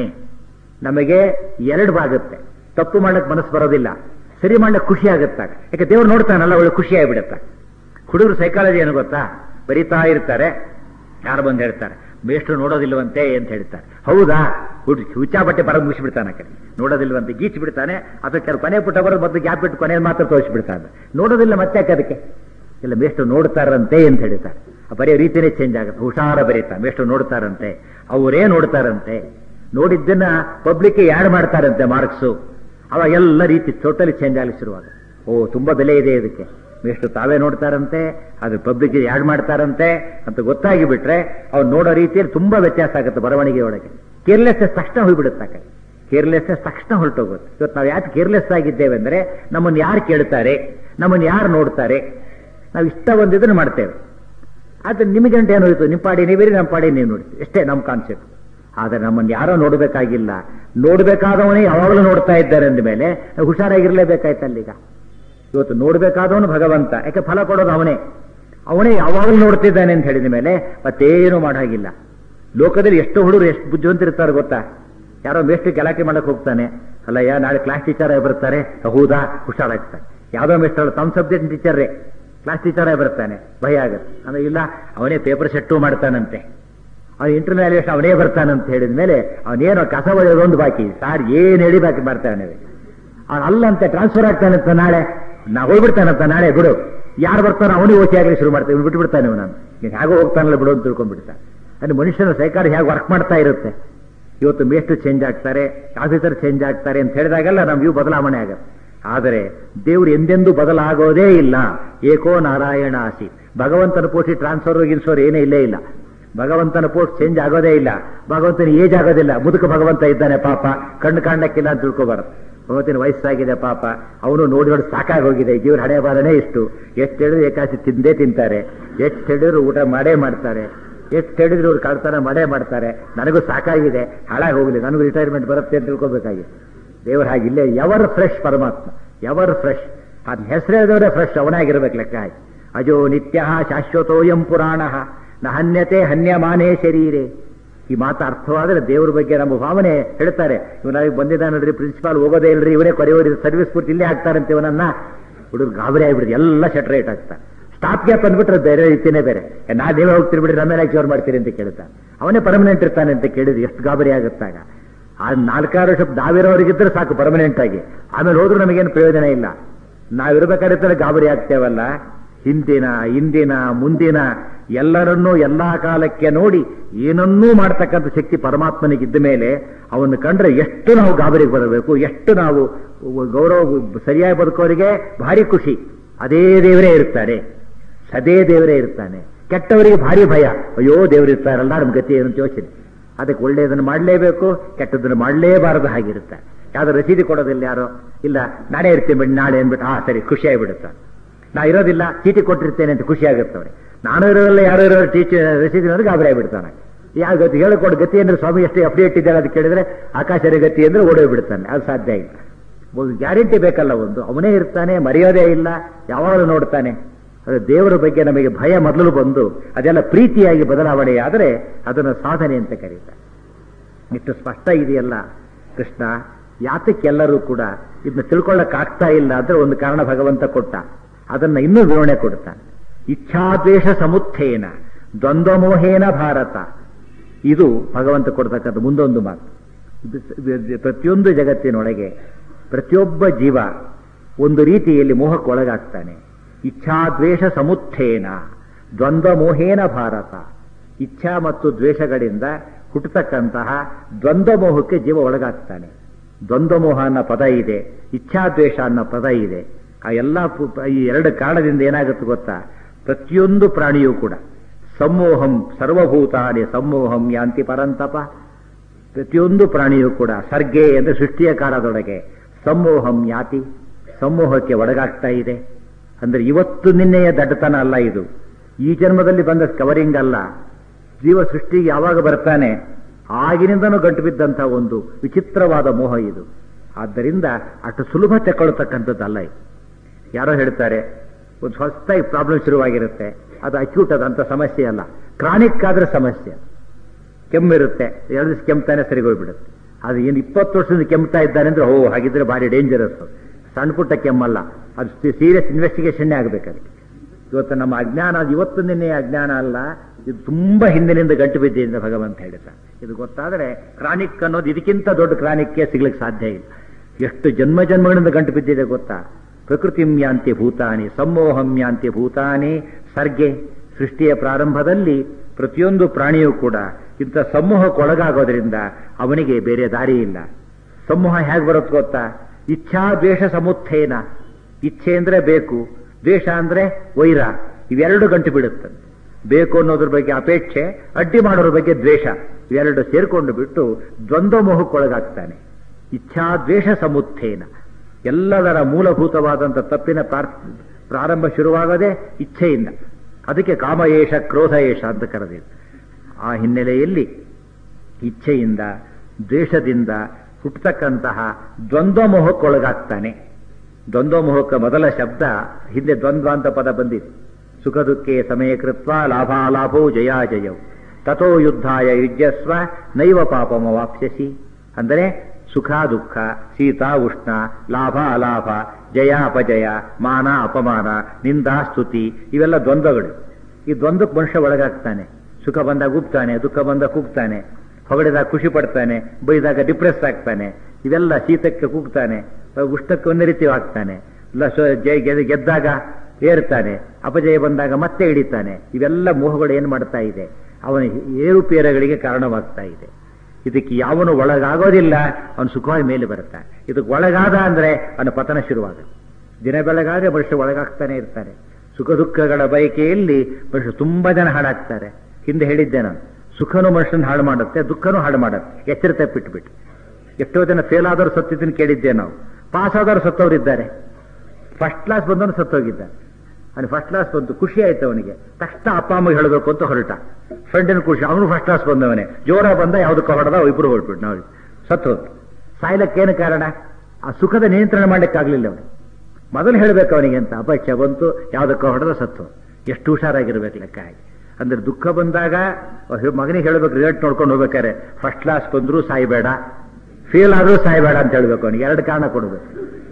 ನಮಗೆ ಎರಡು ಬಾಗುತ್ತೆ, ತಪ್ಪು ಮಾಡಕ್ ಮನಸ್ಸು ಬರೋದಿಲ್ಲ, ಸರಿ ಮಾಡ್ಲಿಕ್ಕೆ ಖುಷಿ ಆಗುತ್ತಾಗ. ಯಾಕೆ ದೇವ್ರು ನೋಡ್ತಾನಲ್ಲ, ಒಳ್ಳೆ ಖುಷಿ ಆಗಿಬಿಡುತ್ತೆ. ಹುಡುಗರು ಸೈಕಾಲಜಿ ಏನು ಗೊತ್ತಾ, ಬರೀತಾ ಇರ್ತಾರೆ, ಯಾರು ಬಂದು ಹೇಳ್ತಾರೆ ಮೇಷ್ಟ್ರು ನೋಡೋದಿಲ್ವಂತೆ ಅಂತ ಹೇಳ್ತಾರೆ. ಹೌದಾ, ಹುಚ್ಚಾ ಬಟ್ಟೆ ಬರೋದು ಮುಗಿಸ್ಬಿಡ್ತಾನೆ, ಆ ಕಡೆ ನೋಡೋದಿಲ್ವಂತೆ ಗೀಚ್ ಬಿಡ್ತಾನೆ. ಅಥವಾ ಕೆಲವು ಕೊನೆ ಪುಟ್ಟ ಬರೋದು ಮೊದಲು ಗ್ಯಾಪ್ ಬಿಟ್ಟು ಕೊನೆ ಮಾತ್ರ ತೋರಿಸ್ಬಿಡ್ತಾನೆ. ನೋಡೋದಿಲ್ಲ ಮತ್ತೆ ಯಾಕೆ ಅದಕ್ಕೆ ಇಲ್ಲ, ಮೇಷ್ಟ್ರು ನೋಡ್ತಾರಂತೆ ಅಂತ ಹೇಳ್ತಾರೆ. ಬರೆಯೋ ರೀತಿನೇ ಚೇಂಜ್ ಆಗುತ್ತೆ. ಹುಷಾರ ಬರೀತಾ ಮೇಷ್ಟ್ರು ನೋಡ್ತಾರಂತೆ, ಅವರೇ ನೋಡ್ತಾರಂತೆ. ನೋಡಿದ್ದನ್ನ ಪಬ್ಲಿಕ್ ಯಾಡ್ ಮಾಡ್ತಾರಂತೆ ಮಾರ್ಕ್ಸು. ಅವಾಗ ಎಲ್ಲ ರೀತಿ ಟೋಟಲಿ ಚೇಂಜ್ ಆಗಲಿ ಶುರುವಾಗ. ಓ ತುಂಬಾ ಬೆಲೆ ಇದೆ ಇದಕ್ಕೆ, ಮೇಷ್ಟ್ರು ತಾವೇ ನೋಡ್ತಾರಂತೆ, ಅದು ಪಬ್ಲಿಕ್ ಯಾಡ್ ಮಾಡ್ತಾರಂತೆ ಅಂತ ಗೊತ್ತಾಗಿ ಬಿಟ್ರೆ ಅವ್ರು ನೋಡೋ ರೀತಿಯಲ್ಲಿ ತುಂಬಾ ವ್ಯತ್ಯಾಸ ಆಗುತ್ತೆ ಬರವಣಿಗೆ ಒಳಗೆ. ಕೇರ್ಲೆಸ್ನೆಸ್ ತಕ್ಷಣ ಹೋಗ್ಬಿಡುತ್ತೆ, ಕೇರ್ಲೆಸ್ನೆಸ್ ತಕ್ಷಣ ಹೊರಟೋಗುತ್ತೆ. ಇವತ್ತು ನಾವು ಯಾಕೆ ಕೇರ್ಲೆಸ್ ಆಗಿದ್ದೇವೆ ಅಂದ್ರೆ, ನಮ್ಮನ್ನು ಯಾರು ಕೇಳ್ತಾರೆ, ನಮ್ಮನ್ನು ಯಾರು ನೋಡ್ತಾರೆ, ನಾವು ಇಷ್ಟ ಒಂದಿದ್ದನ್ನು ಮಾಡ್ತೇವೆ. ಆದ್ರೆ ನಿಮಗಂಟೆ ಏನೋಯ್ತು, ನಿಮ್ಮ ಪಾಡಿ ನೀವೇರಿ, ನಮ್ಮ ಪಾಡಿ ನೀವು ನೋಡಿ, ಎಷ್ಟೇ ನಮ್ಮ ಕಾನ್ಸೆಪ್ಟ್. ಆದರೆ ನಮ್ಮನ್ನು ಯಾರೋ ನೋಡಬೇಕಾಗಿಲ್ಲ, ನೋಡಬೇಕಾದವನೇ ಯಾವಾಗಲೂ ನೋಡ್ತಾ ಇದ್ದಾರೆ ಅಂದ ಮೇಲೆ ನಾವು ಹುಷಾರಾಗಿರ್ಲೇಬೇಕಾಯ್ತಲ್ಲೀಗ. ಇವತ್ತು ನೋಡಬೇಕಾದವನು ಭಗವಂತ, ಯಾಕೆ ಫಲ ಕೊಡೋದು ಅವನೇ ಯಾವಾಗಲೂ ನೋಡ್ತಿದ್ದಾನೆ ಅಂತ ಹೇಳಿದ ಮೇಲೆ ಮತ್ತೇನು ಮಾಡಾಗಿಲ್ಲ. ಲೋಕದಲ್ಲಿ ಎಷ್ಟು ಹುಡುಗರು ಎಷ್ಟು ಬುದ್ಧಿವಂತಿರ್ತಾರೆ ಗೊತ್ತಾ? ಯಾರೋ ಮೇಷ್ಟ್ರು ಗಲಾಟೆ ಮಾಡಕ್ಕೆ ಹೋಗ್ತಾನೆ, ಅಲ್ಲಯ್ಯ ನಾಳೆ ಕ್ಲಾಸ್ ಟೀಚರ್ ಆಗಿ ಬರ್ತಾರೆ, ಹೌದಾ ಹುಷಾರಾಗ್ತಾರೆ. ಯಾವುದೋ ಮೇಷ್ಟ್ರು ತಮ್ಮ ಸಬ್ಜೆಕ್ಟ್ ಟೀಚರ್ರೇ ಕ್ಲಾಸ್ ಟೀಚರ್ ಆಗಿ ಬರ್ತಾನೆ, ಭಯ ಆಗುತ್ತೆ. ಅಂದ್ರೆ ಇಲ್ಲ, ಅವನೇ ಪೇಪರ್ ಸೆಟ್ಟು ಮಾಡ್ತಾನಂತೆ, ಅವನು ಇಂಟರ್ವ್ಯಾಲ್ಯೂಷನ್ ಅವನೇ ಬರ್ತಾನಂತ ಹೇಳಿದ ಮೇಲೆ ಅವನೇನೋ ಕಸ ಒಳ್ಳೆಯದೊಂದು ಬಾಕಿ, ಸಾರ್ ಏನು ಹೇಳಿ ಬಾಕಿ ಮಾಡ್ತಾನೆ. ಅವನು ಅಲ್ಲಂತೆ ಟ್ರಾನ್ಸ್ಫರ್ ಆಗ್ತಾನಂತ, ನಾಳೆ ಹೋಗ್ಬಿಡ್ತಾನಂತ, ನಾಳೆ ಬಿಡು, ಯಾರು ಬರ್ತಾನೋ ಅವನಿಗೆ ಓಚೆ ಆಗಲಿ ಶುರು ಮಾಡ್ತಾನೆ, ಇವನು ಬಿಟ್ಬಿಡ್ತಾನೆ. ನಾನು ಹೇಗೋ ಹೋಗ್ತಾನಲ್ಲ ಬಿಡು ಅಂತ ತಿಳ್ಕೊಂಡ್ಬಿಡ್ತಾನೆ. ಅಂದ್ರೆ ಮನುಷ್ಯನ ಸೈಕಾಲ ಹೇಗೆ ವರ್ಕ್ ಮಾಡ್ತಾ ಇರುತ್ತೆ. ಇವತ್ತು ಮೇಷ್ಟ್ರು ಚೇಂಜ್ ಆಗ್ತಾರೆ, ಆಫೀಸರ್ ಚೇಂಜ್ ಆಗ್ತಾರೆ ಅಂತ ಹೇಳಿದಾಗೆಲ್ಲ ನಮ್ಮ ವ್ಯೂ ಬದಲಾವಣೆ ಆಗುತ್ತೆ. ಆದರೆ ದೇವರು ಎಂದೆಂದೂ ಬದಲಾಗೋದೇ ಇಲ್ಲ. ಏಕೋ ನಾರಾಯಣ ಆಸಿ. ಭಗವಂತನ ಪೋಸ್ಟ್ ಟ್ರಾನ್ಸ್ಫರ್ ಗಿನ್ಸ್ಫರ್ ಏನೇ ಇಲ್ಲೇ ಇಲ್ಲ. ಭಗವಂತನ ಪೋಸ್ಟ್ ಚೇಂಜ್ ಆಗೋದೇ ಇಲ್ಲ. ಭಗವಂತನ ಏಜ್ ಆಗೋದಿಲ್ಲ. ಮುದುಕ ಭಗವಂತ ಇದ್ದಾನೆ ಪಾಪ, ಕಣ್ಣು ಕಾಣಕ್ಕಿಲ್ಲ ಅಂತ ತಿಳ್ಕೊಬಾರದು. ಭಗವಂತನ ವಯಸ್ಸಾಗಿದೆ ಪಾಪ, ಅವನು ನೋಡಿ ಸಾಕಾಗಿ ಹೋಗಿದೆ. ಜೀವನ ಹಣೆ ಬಾರನೇ ಇಷ್ಟು. ಎಷ್ಟು ಹೇಳಿದ್ರು ಏಕಾಸಿ ತಿಂದೇ ತಿಂತಾರೆ, ಎಷ್ಟು ಹೇಳಿದ್ರು ಊಟ ಮಾಡೇ ಮಾಡ್ತಾರೆ, ಎಷ್ಟು ಹೇಳಿದ್ರು ಅವ್ರು ಕಳ್ತನ ಮಾಡೇ ಮಾಡ್ತಾರೆ. ನನಗೂ ಸಾಕಾಗಿದೆ, ಹಾಳಾಗಿ ಹೋಗಲಿ, ನನಗೂ ರಿಟೈರ್ಮೆಂಟ್ ಬರುತ್ತೆ ಅಂತ ತಿಳ್ಕೊಬೇಕಾಗಿದೆ. ದೇವರು ಹಾಗಿಲ್ಲೇ ಎವರ್ ಫ್ರೆಶ್ ಪರಮಾತ್ಮ, ಎವರ್ ಫ್ರೆಶ್. ಅದ್ ಹೆಸರೇದವರೇ ಫ್ರೆಶ್, ಅವನಾಗಿರ್ಬೇಕು ಲೆಕ್ಕ ಹಾಕಿ. ಅಜೋ ನಿತ್ಯ ಶಾಶ್ವತೋಯಂ ಪುರಾಣ ನ ಹನ್ಯತೆ ಹನ್ಯಮಾನೇ ಶರೀರೆ. ಈ ಮಾತು ಅರ್ಥವಾದರೆ ದೇವ್ರ ಬಗ್ಗೆ ನಮ್ಮ ಭಾವನೆ ಹೇಳ್ತಾರೆ. ಇವನಾಗಿ ಬಂದಿದ್ದಾನಲ್ರಿ ಪ್ರಿನ್ಸಿಪಾಲ್, ಹೋಗೋದೇ ಇಲ್ರಿ, ಇವರೇ ಕೊರೆಯೋರಿ, ಸರ್ವಿಸ್ ಪೂರ್ತಿ ಇಲ್ಲೇ ಹಾಕ್ತಾರಂತೆ ಇವನನ್ನ. ಹುಡುಗರು ಗಾಬರಿ ಆಗಿಬಿಡ್ರಿ, ಎಲ್ಲ ಸೆಟ್ರೇಟ್ ಆಗ್ತಾರೆ. ಸ್ಟಾಪ್ ಗ್ಯಾಪ್ ಅಂದ್ಬಿಟ್ರೆ ಬೇರೆ ರೀತಿನೇ ಬೇರೆ. ನೀವೇ ಹೋಗ್ತೀರಿ ಬಿಡ್ರಿ, ನಮ್ಮೇಲೆ ಜೋರ್ ಮಾಡ್ತೀರಿ ಅಂತ ಕೇಳ್ತಾನೆ. ಅವನೇ ಪರ್ಮನೆಂಟ್ ಇರ್ತಾನೆ ಅಂತ ಕೇಳಿದ್ರು ಎಷ್ಟು ಗಾಬರಿ ಆಗುತ್ತಾಗ. ಆ 4-6 ವರ್ಷ ನಾವಿರೋರಿಗಿದ್ರೆ ಸಾಕು ಪರ್ಮನೆಂಟ್ ಆಗಿ, ಆಮೇಲೆ ಹೋದ್ರೂ ನಮಗೇನು ಪ್ರಯೋಜನ ಇಲ್ಲ. ನಾವಿರ್ಬೇಕಾದ್ರೆ ಗಾಬರಿ ಆಗ್ತೇವಲ್ಲ. ಇಂದಿನ ಮುಂದಿನ ಎಲ್ಲರನ್ನೂ ಎಲ್ಲಾ ಕಾಲಕ್ಕೆ ನೋಡಿ ಏನನ್ನೂ ಮಾಡ್ತಕ್ಕಂಥ ಶಕ್ತಿ ಪರಮಾತ್ಮನಿಗಿದ್ದ ಮೇಲೆ ಅವನ್ನ ಕಂಡ್ರೆ ಎಷ್ಟು ನಾವು ಗಾಬರಿಗೆ ಬರಬೇಕು, ಎಷ್ಟು ನಾವು ಗೌರವ ಸರಿಯಾಗಿ ಬದುಕೋರಿಗೆ ಭಾರಿ ಖುಷಿ. ಅದೇ ದೇವರೇ ಇರ್ತಾರೆ. ಸದೇ ದೇವರೇ ಇರ್ತಾನೆ. ಕೆಟ್ಟವರಿಗೆ ಭಾರಿ ಭಯ, ಅಯ್ಯೋ ದೇವರು ಇರ್ತಾರಲ್ಲ ನಮ್ಮ ಗತಿ ಏನು ಅಂತ ಯೋಚನೆ. ಅದಕ್ಕೆ ಒಳ್ಳೆಯದನ್ನು ಮಾಡಲೇಬೇಕು, ಕೆಟ್ಟದನ್ನು ಮಾಡಲೇಬಾರದು ಹಾಗಿರುತ್ತೆ. ಯಾವ್ದು ರಸೀದಿ ಕೊಡೋದಿಲ್ಲ ಯಾರೋ, ಇಲ್ಲ ನಾಳೆ ಇರ್ತೀನಿ ಬಿಡಿ ನಾಳೆ ಅಂದ್ಬಿಟ್ಟು ಸರಿ ಖುಷಿ ಆಗಿಬಿಡುತ್ತೆ. ನಾ ಇರೋದಿಲ್ಲ ಚೀಟಿ ಕೊಟ್ಟಿರ್ತೇನೆ ಅಂತ ಖುಷಿ ಆಗುತ್ತೆ ಅವ್ರಿಗೆ. ನಾನು ಇರೋದಿಲ್ಲ ಯಾರೋ ಇರೋ ರಸೀದಿ ಅಂದ್ರೆ ಗಾಬರಿ ಆಗಿಬಿಡ್ತಾನೆ. ಯಾವ ಗತಿ ಹೇಳಿಕೊಡು, ಗತಿ ಅಂದ್ರೆ ಸ್ವಾಮಿ ಎಷ್ಟು ಅಪ್ಡೇಟ್ ಇದ್ದಾರೆ ಅಂತ ಕೇಳಿದ್ರೆ ಆಕಾಶರ ಗತಿ ಅಂದ್ರೆ ಓಡೋಗ್ಬಿಡ್ತಾನೆ. ಅದು ಸಾಧ್ಯ ಇಲ್ಲ. ಒಂದು ಗ್ಯಾರಂಟಿ ಬೇಕಲ್ಲ, ಒಂದು ಅವನೇ ಇರ್ತಾನೆ, ಮರೆಯೋದೇ ಇಲ್ಲ, ಯಾವಾಗಲೂ ನೋಡ್ತಾನೆ. ಅದು ದೇವರ ಬಗ್ಗೆ ನಮಗೆ ಭಯ ಮೊದಲು ಬಂದು ಅದೆಲ್ಲ ಪ್ರೀತಿಯಾಗಿ ಬದಲಾವಣೆ ಆದರೆ ಅದನ್ನು ಸಾಧನೆ ಅಂತ ಕರೀತಾರೆ. ಇಷ್ಟು ಸ್ಪಷ್ಟ ಇದೆಯಲ್ಲ ಕೃಷ್ಣ. ಯಾತಕ್ಕೆಲ್ಲರೂ ಕೂಡ ಇದನ್ನ ತಿಳ್ಕೊಳ್ಳಕ್ಕಾಗ್ತಾ ಇಲ್ಲ ಅಂದ್ರೆ ಒಂದು ಕಾರಣ ಭಗವಂತ ಕೊಟ್ಟ, ಅದನ್ನ ಇನ್ನೂ ವಿವರಣೆ ಕೊಡ್ತಾನೆ. ಇಚ್ಛಾದ್ವೇಷ ಸಮುತ್ಥೇನ ದ್ವಂದ್ವಮೋಹೇನ ಭಾರತ. ಇದು ಭಗವಂತ ಕೊಡ್ತಕ್ಕಂಥ ಮುಂದೊಂದು ಮಾತು. ಪ್ರತಿಯೊಂದು ಜಗತ್ತಿನೊಳಗೆ ಪ್ರತಿಯೊಬ್ಬ ಜೀವ ಒಂದು ರೀತಿಯಲ್ಲಿ ಮೋಹಕ್ಕೆ ಒಳಗಾಗ್ತಾನೆ. ಇಚ್ಛಾದ್ವೇಷ ಸಮುತ್ಥೇನ ದ್ವಂದ್ವಮೋಹೇನ ಭಾರತ. ಇಚ್ಛಾ ಮತ್ತು ದ್ವೇಷಗಳಿಂದ ಹುಟ್ಟತಕ್ಕಂತಹ ದ್ವಂದ್ವಮೋಹಕ್ಕೆ ಜೀವ ಒಳಗಾಗ್ತಾನೆ. ದ್ವಂದ್ವಮೋಹ ಅನ್ನೋ ಪದ ಇದೆ, ಇಚ್ಛಾದ್ವೇಷ ಅನ್ನೋ ಪದ ಇದೆ. ಆ ಎಲ್ಲ ಈ ಎರಡು ಕಾರಣದಿಂದ ಏನಾಗುತ್ತೆ ಗೊತ್ತಾ? ಪ್ರತಿಯೊಂದು ಪ್ರಾಣಿಯೂ ಕೂಡ ಸಮೋಹಂ ಸರ್ವಭೂತಾನಿ ಸಮೋಹಂ ಯಾಂತಿ ಪರಂತಪ. ಪ್ರತಿಯೊಂದು ಪ್ರಾಣಿಯೂ ಕೂಡ ಸರ್ಗೆ ಅಂದರೆ ಸೃಷ್ಟಿಯ ಕಾಲದೊಳಗೆ ಸಮೋಹಂ ಯಾತಿ, ಸಮೋಹಕ್ಕೆ ಒಳಗಾಗ್ತಾ ಇದೆ. ಅಂದ್ರೆ ಇವತ್ತು ನಿನ್ನೆಯ ದಡ್ಡತನ ಅಲ್ಲ ಇದು, ಈ ಜನ್ಮದಲ್ಲಿ ಬಂದ ಕವರಿಂಗ್ ಅಲ್ಲ. ಜೀವ ಸೃಷ್ಟಿಗೆ ಯಾವಾಗ ಬರ್ತಾನೆ ಆಗಿನಿಂದನೂ ಗಂಟು ಬಿದ್ದಂಥ ಒಂದು ವಿಚಿತ್ರವಾದ ಮೋಹ ಇದು. ಆದ್ದರಿಂದ ಅಷ್ಟು ಸುಲಭ ತಗೊಳ್ತಕ್ಕಂಥದ್ದಲ್ಲ ಇದು. ಯಾರೋ ಹೇಳ್ತಾರೆ ಒಂದು ಹೊಸದಾಗಿ ಪ್ರಾಬ್ಲಮ್ ಶುರುವಾಗಿರುತ್ತೆ, ಅದು ಅಕ್ಯೂಟ್ ಅದಂತ ಸಮಸ್ಯೆ ಅಲ್ಲ, ಕ್ರಾನಿಕ್ ಆದ್ರೆ ಸಮಸ್ಯೆ. ಕೆಮ್ಮಿರುತ್ತೆ, 2 ದಿವಸ ಕೆಮ್ತಾನೆ ಸರಿಗೋಗ್ಬಿಡುತ್ತೆ. ಅದು ಏನು 20 ವರ್ಷದಿಂದ ಕೆಮ್ತಾ ಇದ್ದಾನೆ ಅಂದ್ರೆ ಹಾಗಿದ್ರೆ ಭಾರಿ ಡೇಂಜರಸ್. ಸಣ್ಣ ಪುಟ್ಟ ಕೆಮ್ಮಲ್ಲ, ಅದು ಸೀರಿಯಸ್ ಇನ್ವೆಸ್ಟಿಗೇಷನ್ನೇ ಆಗಬೇಕು ಅದಕ್ಕೆ. ಇವತ್ತು ನಮ್ಮ ಅಜ್ಞಾನ, ಅದು ಇವತ್ತು ನಿನ್ನೆ ಅಜ್ಞಾನ ಅಲ್ಲ, ಇದು ತುಂಬಾ ಹಿಂದಿನಿಂದ ಗಂಟು ಬಿದ್ದಿದೆ ಭಗವಂತ ಹೇಳ್ತಾನೆ. ಇದು ಗೊತ್ತಾದರೆ ಕ್ರಾನಿಕ್ ಅನ್ನೋದು ಇದಕ್ಕಿಂತ ದೊಡ್ಡ ಕ್ರಾನಿಕ್ಗೆ ಸಿಗ್ಲಿಕ್ಕೆ ಸಾಧ್ಯ ಇಲ್ಲ. ಎಷ್ಟು ಜನ್ಮ ಜನ್ಮಗಳಿಂದ ಗಂಟು ಬಿದ್ದಿದೆ ಗೊತ್ತಾ? ಪ್ರಕೃತಿಂ ಯಾಂತಿ ಭೂತಾನಿ ಸಮೋಹಂ ಯಾಂತಿ ಭೂತಾನಿ ಸರ್ಗೆ. ಸೃಷ್ಟಿಯ ಪ್ರಾರಂಭದಲ್ಲಿ ಪ್ರತಿಯೊಂದು ಪ್ರಾಣಿಯೂ ಕೂಡ ಇಂಥ ಸಮೂಹಕ್ಕೊಳಗಾಗೋದ್ರಿಂದ ಅವನಿಗೆ ಬೇರೆ ದಾರಿ ಇಲ್ಲ. ಸಮೂಹ ಹೇಗೆ ಬರುತ್ತೆ ಗೊತ್ತಾ? ಇಚ್ಛಾ ದ್ವೇಷ ಸಮುತ್ಥೇನ. ಇಚ್ಛೆ ಅಂದ್ರೆ ಬೇಕು, ದ್ವೇಷ ಅಂದ್ರೆ ವೈರ, ಇವೆರಡು ಗಂಟು ಬಿಡುತ್ತದೆ. ಬೇಕು ಅನ್ನೋದ್ರ ಬಗ್ಗೆ ಅಪೇಕ್ಷೆ, ಅಡ್ಡಿ ಮಾಡೋದ್ರ ಬಗ್ಗೆ ದ್ವೇಷ, ಇವೆರಡು ಸೇರ್ಕೊಂಡು ಬಿಟ್ಟು ದ್ವಂದ್ವ ಮೋಹಕ್ಕೊಳಗಾಗ್ತಾನೆ. ಇಚ್ಛಾ ದ್ವೇಷ ಸಮುತ್ಥೇನ. ಎಲ್ಲದರ ಮೂಲಭೂತವಾದಂಥ ತಪ್ಪಿನ ಪ್ರಾರಂಭ ಶುರುವಾಗದೆ ಇಚ್ಛೆಯಿಂದ. ಅದಕ್ಕೆ ಕಾಮ ಏಷ ಕ್ರೋಧ ಏಷ ಅಂತ ಕರೆದಿದೆ. ಆ ಹಿನ್ನೆಲೆಯಲ್ಲಿ ಇಚ್ಛೆಯಿಂದ ದ್ವೇಷದಿಂದ ಹುಟ್ಟತಕ್ಕಂತಹ ದ್ವಂದ್ವ ಮೋಹಕ್ಕೊಳಗಾಗ್ತಾನೆ. ದ್ವಂದ್ವ ಮೋಹಕ್ಕೆ ಮೊದಲ ಶಬ್ದ ಹಿಂದೆ ದ್ವಂದ್ವ ಅಂತ ಪದ ಬಂದಿದೆ. ಸುಖ ದುಃಖೇ ಸಮಯ ಕೃತ್ವ ಲಾಭಾಲಾಭೋ ಜಯಾಜಯೌ ತಥೋ ಯುದ್ಧಾಯ ಯುಜ್ಯಸ್ವ ನೈವ ಪಾಪಮವಾಪ್ಸ್ಯಸಿ. ಅಂದರೆ ಸುಖ ದುಃಖ, ಶೀತ ಉಷ್ಣ, ಲಾಭ ಅಲಾಭ, ಜಯ ಅಪಜಯ, ಮಾನ ಅಪಮಾನ, ನಿಂದಾ ಸ್ತುತಿ, ಇವೆಲ್ಲ ದ್ವಂದ್ವಗಳು. ಈ ದ್ವಂದ್ವಕ್ಕೆ ಮನುಷ್ಯ ಒಳಗಾಗ್ತಾನೆ. ಸುಖ ಬಂದಾಗ ಉಪ್ತಾನೆ, ದುಃಖ ಬಂದಾಗ ಕೂಗ್ತಾನೆ, ಹೊಗಳಿದಾಗ ಖುಷಿ ಪಡ್ತಾನೆ, ಬೈದಾಗ ಡಿಪ್ರೆಸ್ ಆಗ್ತಾನೆ. ಇವೆಲ್ಲ ಶೀತಕ್ಕೆ ಕೂಗ್ತಾನೆ, ಉಷ್ಣಕ್ಕೆ ಒಂದೇ ರೀತಿ ಆಗ್ತಾನೆ, ಗೆದ್ದಾಗ ಏರ್ತಾನೆ, ಅಪಜಯ ಬಂದಾಗ ಮತ್ತೆ ಹಿಡಿತಾನೆ. ಇವೆಲ್ಲ ಮೋಹಗಳು ಏನು ಮಾಡ್ತಾ ಇದೆ? ಅವನ ಏರುಪೇರಗಳಿಗೆ ಕಾರಣವಾಗ್ತಾ ಇದೆ. ಇದಕ್ಕೆ ಯಾವನು ಒಳಗಾಗೋದಿಲ್ಲ ಅವನು ಸುಖವಾಗಿ ಮೇಲೆ ಬರುತ್ತಾನೆ. ಇದಕ್ಕೆ ಒಳಗಾದ ಅಂದ್ರೆ ಅವನ ಪತನ ಶುರುವಾಗುತ್ತೆ. ದಿನ ಬೆಳಗಾದ್ರೆ ಮನುಷ್ಯ ಒಳಗಾಗ್ತಾನೆ ಇರ್ತಾನೆ. ಸುಖ ದುಃಖಗಳ ಬಯಕೆಯಲ್ಲಿ ಮನುಷ್ಯ ತುಂಬಾ ಜನ ಹಾಳಾಗ್ತಾರೆ. ಹಿಂದೆ ಹೇಳಿದ್ದೆ ನಾನು, ಸುಖನೂ ಮನುಷ್ಯನ ಹಾಳು ಮಾಡುತ್ತೆ, ದುಃಖನೂ ಹಾಳು ಮಾಡುತ್ತೆ. ಎಚ್ಚರ ತಪ್ಪಿಟ್ಬಿಟ್ಟು ಎಷ್ಟೋ ಜನ ಫೇಲ್ ಆದವರು ಸತ್ತಿದ್ದನ್ನು ಕೇಳಿದ್ದೆ ನಾವು. ಪಾಸ್ ಆದವರು ಸತ್ತವರಿದ್ದಾರೆ. ಫಸ್ಟ್ ಕ್ಲಾಸ್ ಬಂದವನು ಸತ್ತೋಗಿದ್ದ. ಅವನು ಫಸ್ಟ್ ಕ್ಲಾಸ್ ಬಂತು, ಖುಷಿ ಆಯ್ತು ಅವನಿಗೆ. ತಕ್ಷಣ ಅಪ್ಪ ಅಮ್ಮಗೆ ಹೇಳಬೇಕು ಅಂತ ಹೊರಟ. ಫ್ರೆಂಡಿನ ಖುಷಿ, ಅವನು ಫಸ್ಟ್ ಕ್ಲಾಸ್ ಬಂದವನೇ. ಜೋರ ಬಂದ ಯಾವುದಕ್ಕೆ ಹೊಡೆದ, ಇಬ್ಬರು ಹೊರಟ್ಬಿಟ್ಟು ನಾವು ಸತ್ತು ಹೋದ್ರು. ಸಾಯ್ಲಕ್ಕೇನು ಕಾರಣ? ಆ ಸುಖದ ನಿಯಂತ್ರಣ ಮಾಡ್ಲಿಕ್ಕಾಗ್ಲಿಲ್ಲ ಅವನು. ಮೊದಲು ಹೇಳಬೇಕು ಅವನಿಗೆ ಅಂತ ಅಪೇಕ್ಷೆ ಬಂತು, ಯಾವುದಕ್ಕೆ ಹೊಡೆದ ಸತ್ತು. ಎಷ್ಟು ಹುಷಾರಾಗಿರ್ಬೇಕು ಲೆಕ್ಕ ಹಾಗೆ. ಅಂದ್ರೆ ದುಃಖ ಬಂದಾಗ ಮಗನಿಗೆ ಹೇಳಬೇಕು, ರಿಸಲ್ಟ್ ನೋಡ್ಕೊಂಡು ಹೋಗ್ಬೇಕಾರೆ ಫಸ್ಟ್ ಕ್ಲಾಸ್ ಬಂದರೂ ಸಾಯ್ಬೇಡ, ಫೇಲ್ ಆದರೂ ಸಾಯ್ಬೇಡ ಅಂತ ಹೇಳ್ಬೇಕು ಅವನಿಗೆ. 2 ಕಾರಣ ಕೊಡಬೇಕು.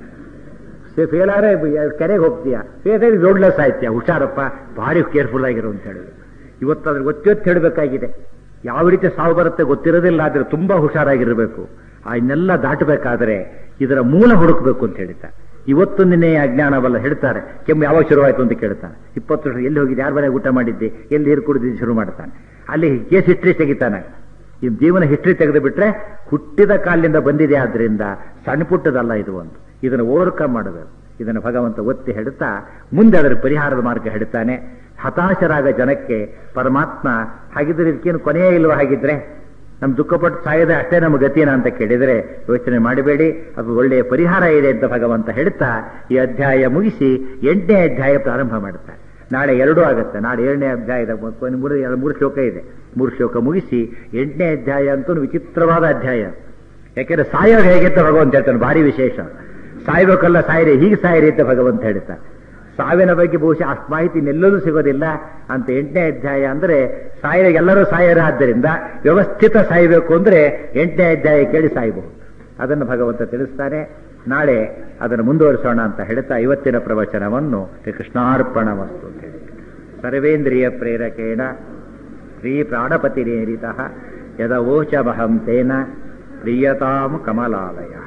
ಫೇಲ್ ಆದರೆ ಕೆರೆಗೆ ಹೋಗ್ತೀಯ, ಫೇಲ್ ಆದ್ರೆ ರೋಡ್ಲೆಸ್ ಆಯ್ತೀಯ, ಹುಷಾರಪ್ಪ, ಭಾರಿ ಕೇರ್ಫುಲ್ ಆಗಿರು ಅಂತ ಹೇಳಿದ್ರು. ಇವತ್ತು ಅದ್ರ ಗೊತ್ತೊತ್ತು ಹೇಳಬೇಕಾಗಿದೆ. ಯಾವ ರೀತಿ ಸಾವು ಬರುತ್ತೆ ಗೊತ್ತಿರೋದಿಲ್ಲ, ಆದರೆ ತುಂಬಾ ಹುಷಾರಾಗಿರಬೇಕು. ಇನ್ನೆಲ್ಲ ದಾಟಬೇಕಾದ್ರೆ ಇದರ ಮೂಲ ಹುಡುಕಬೇಕು ಅಂತ ಹೇಳ್ತಾರೆ. ಇವತ್ತು ನಿನ್ನೆ ಅಜ್ಞಾನವಲ್ಲ ಹೇಳ್ತಾರೆ. ಕೆಮ್ಮು ಯಾವಾಗ ಶುರುವಾಯಿತು ಅಂತ ಕೇಳ್ತಾನೆ. 20 ವರ್ಷ ಎಲ್ಲಿ ಹೋಗಿದ್ದೆ, ಯಾರ ಮನೆಗೆ ಊಟ ಮಾಡಿದ್ದೆ, ಎಲ್ಲಿ ನೀರು ಕುಡಿದಿದ್ದು ಶುರು ಮಾಡ್ತಾನೆ. ಅಲ್ಲಿ ಕೇಸ್ ಹಿಸ್ಟ್ರಿ ತೆಗಿತಾನೆ. ಈ ಜೀವನ ಹಿಸ್ಟ್ರಿ ತೆಗೆದು ಬಿಟ್ರೆ ಹುಟ್ಟಿದ ಕಾಲಿನಿಂದ ಬಂದಿದೆ. ಆದ್ರಿಂದ ಸಣ್ಣ ಪುಟ್ಟದಲ್ಲ ಇದು. ಒಂದು ಇದನ್ನು ಓವರ್ಕಮ್ ಮಾಡಬೇಕು. ಇದನ್ನು ಭಗವಂತ ಒತ್ತಿ ಹೇಳ್ತಾ ಮುಂದೆ ಅದರ ಪರಿಹಾರದ ಮಾರ್ಗ ಹೇಳ್ತಾನೆ. ಹತಾಶರಾಗ ಜನಕ್ಕೆ ಪರಮಾತ್ಮ ಹಾಗಿದ್ರೆ ಇದಕ್ಕೇನು ಕೊನೆಯೇ ಇಲ್ವ? ಹಾಗಿದ್ರೆ ನಮ್ಮ ದುಃಖಪಟ್ಟು ಸಾಯದೆ ಅಷ್ಟೇ ನಮ್ಮ ಗತಿನ ಅಂತ ಕೇಳಿದರೆ ಯೋಚನೆ ಮಾಡಬೇಡಿ, ಅದು ಒಳ್ಳೆಯ ಪರಿಹಾರ ಇದೆ ಅಂತ ಭಗವಂತ ಹೇಳ್ತಾ ಈ ಅಧ್ಯಾಯ ಮುಗಿಸಿ 8ನೇ ಅಧ್ಯಾಯ ಪ್ರಾರಂಭ ಮಾಡ್ತಾರೆ. ನಾಳೆ 2 ಆಗುತ್ತೆ. ನಾಳೆ 7ನೇ ಅಧ್ಯಾಯದ ಮೂರು ಶ್ಲೋಕ ಇದೆ. 3 ಶ್ಲೋಕ ಮುಗಿಸಿ 8ನೇ ಅಧ್ಯಾಯ ಅಂತೂ ವಿಚಿತ್ರವಾದ ಅಧ್ಯಾಯ. ಯಾಕೆಂದ್ರೆ ಸಾಯೋದು ಹೇಗೆ ಅಂತ ಭಗವಂತ ಹೇಳ್ತಾನೆ, ಭಾರಿ ವಿಶೇಷ. ಸಾಯ್ಬೇಕಲ್ಲ, ಸಾಯಿರಿ, ಹೀಗೆ ಸಾಯಿರಿ ಅಂತ ಭಗವಂತ ಹೇಳ್ತಾನೆ. ಸಾವಿನ ಬಗ್ಗೆ ಬಹುಶಃ ಅಷ್ಟು ಮಾಹಿತಿ ಎಲ್ಲೆಲ್ಲೂ ಸಿಗೋದಿಲ್ಲ ಅಂತ 8ನೇ ಅಧ್ಯಾಯ ಅಂದ್ರೆ ಎಲ್ಲರೂ ಸಾಯರಾದ್ದರಿಂದ ವ್ಯವಸ್ಥಿತ ಸಾಯಬೇಕು ಅಂದ್ರೆ 8ನೇ ಅಧ್ಯಾಯ ಕೇಳಿ ಸಾಯಬಹುದು. ಅದನ್ನು ಭಗವಂತ ತಿಳಿಸ್ತಾನೆ. ನಾಳೆ ಅದನ್ನು ಮುಂದುವರಿಸೋಣ ಅಂತ ಹೇಳ್ತಾ ಇವತ್ತಿನ ಪ್ರವಚನವನ್ನು ಕೃಷ್ಣಾರ್ಪಣಮಸ್ತು ಅಂತ ಹೇಳಿ ಸರ್ವೇಂದ್ರಿಯ ಪ್ರೇರಕೇಣ ಶ್ರೀ ಪ್ರಾಣಪತಿರೇರಿತಃ ಯದವೋಚಮಹಂ ತೇನ ಪ್ರಿಯತಾಂ ಕಮಲಾಲಯ.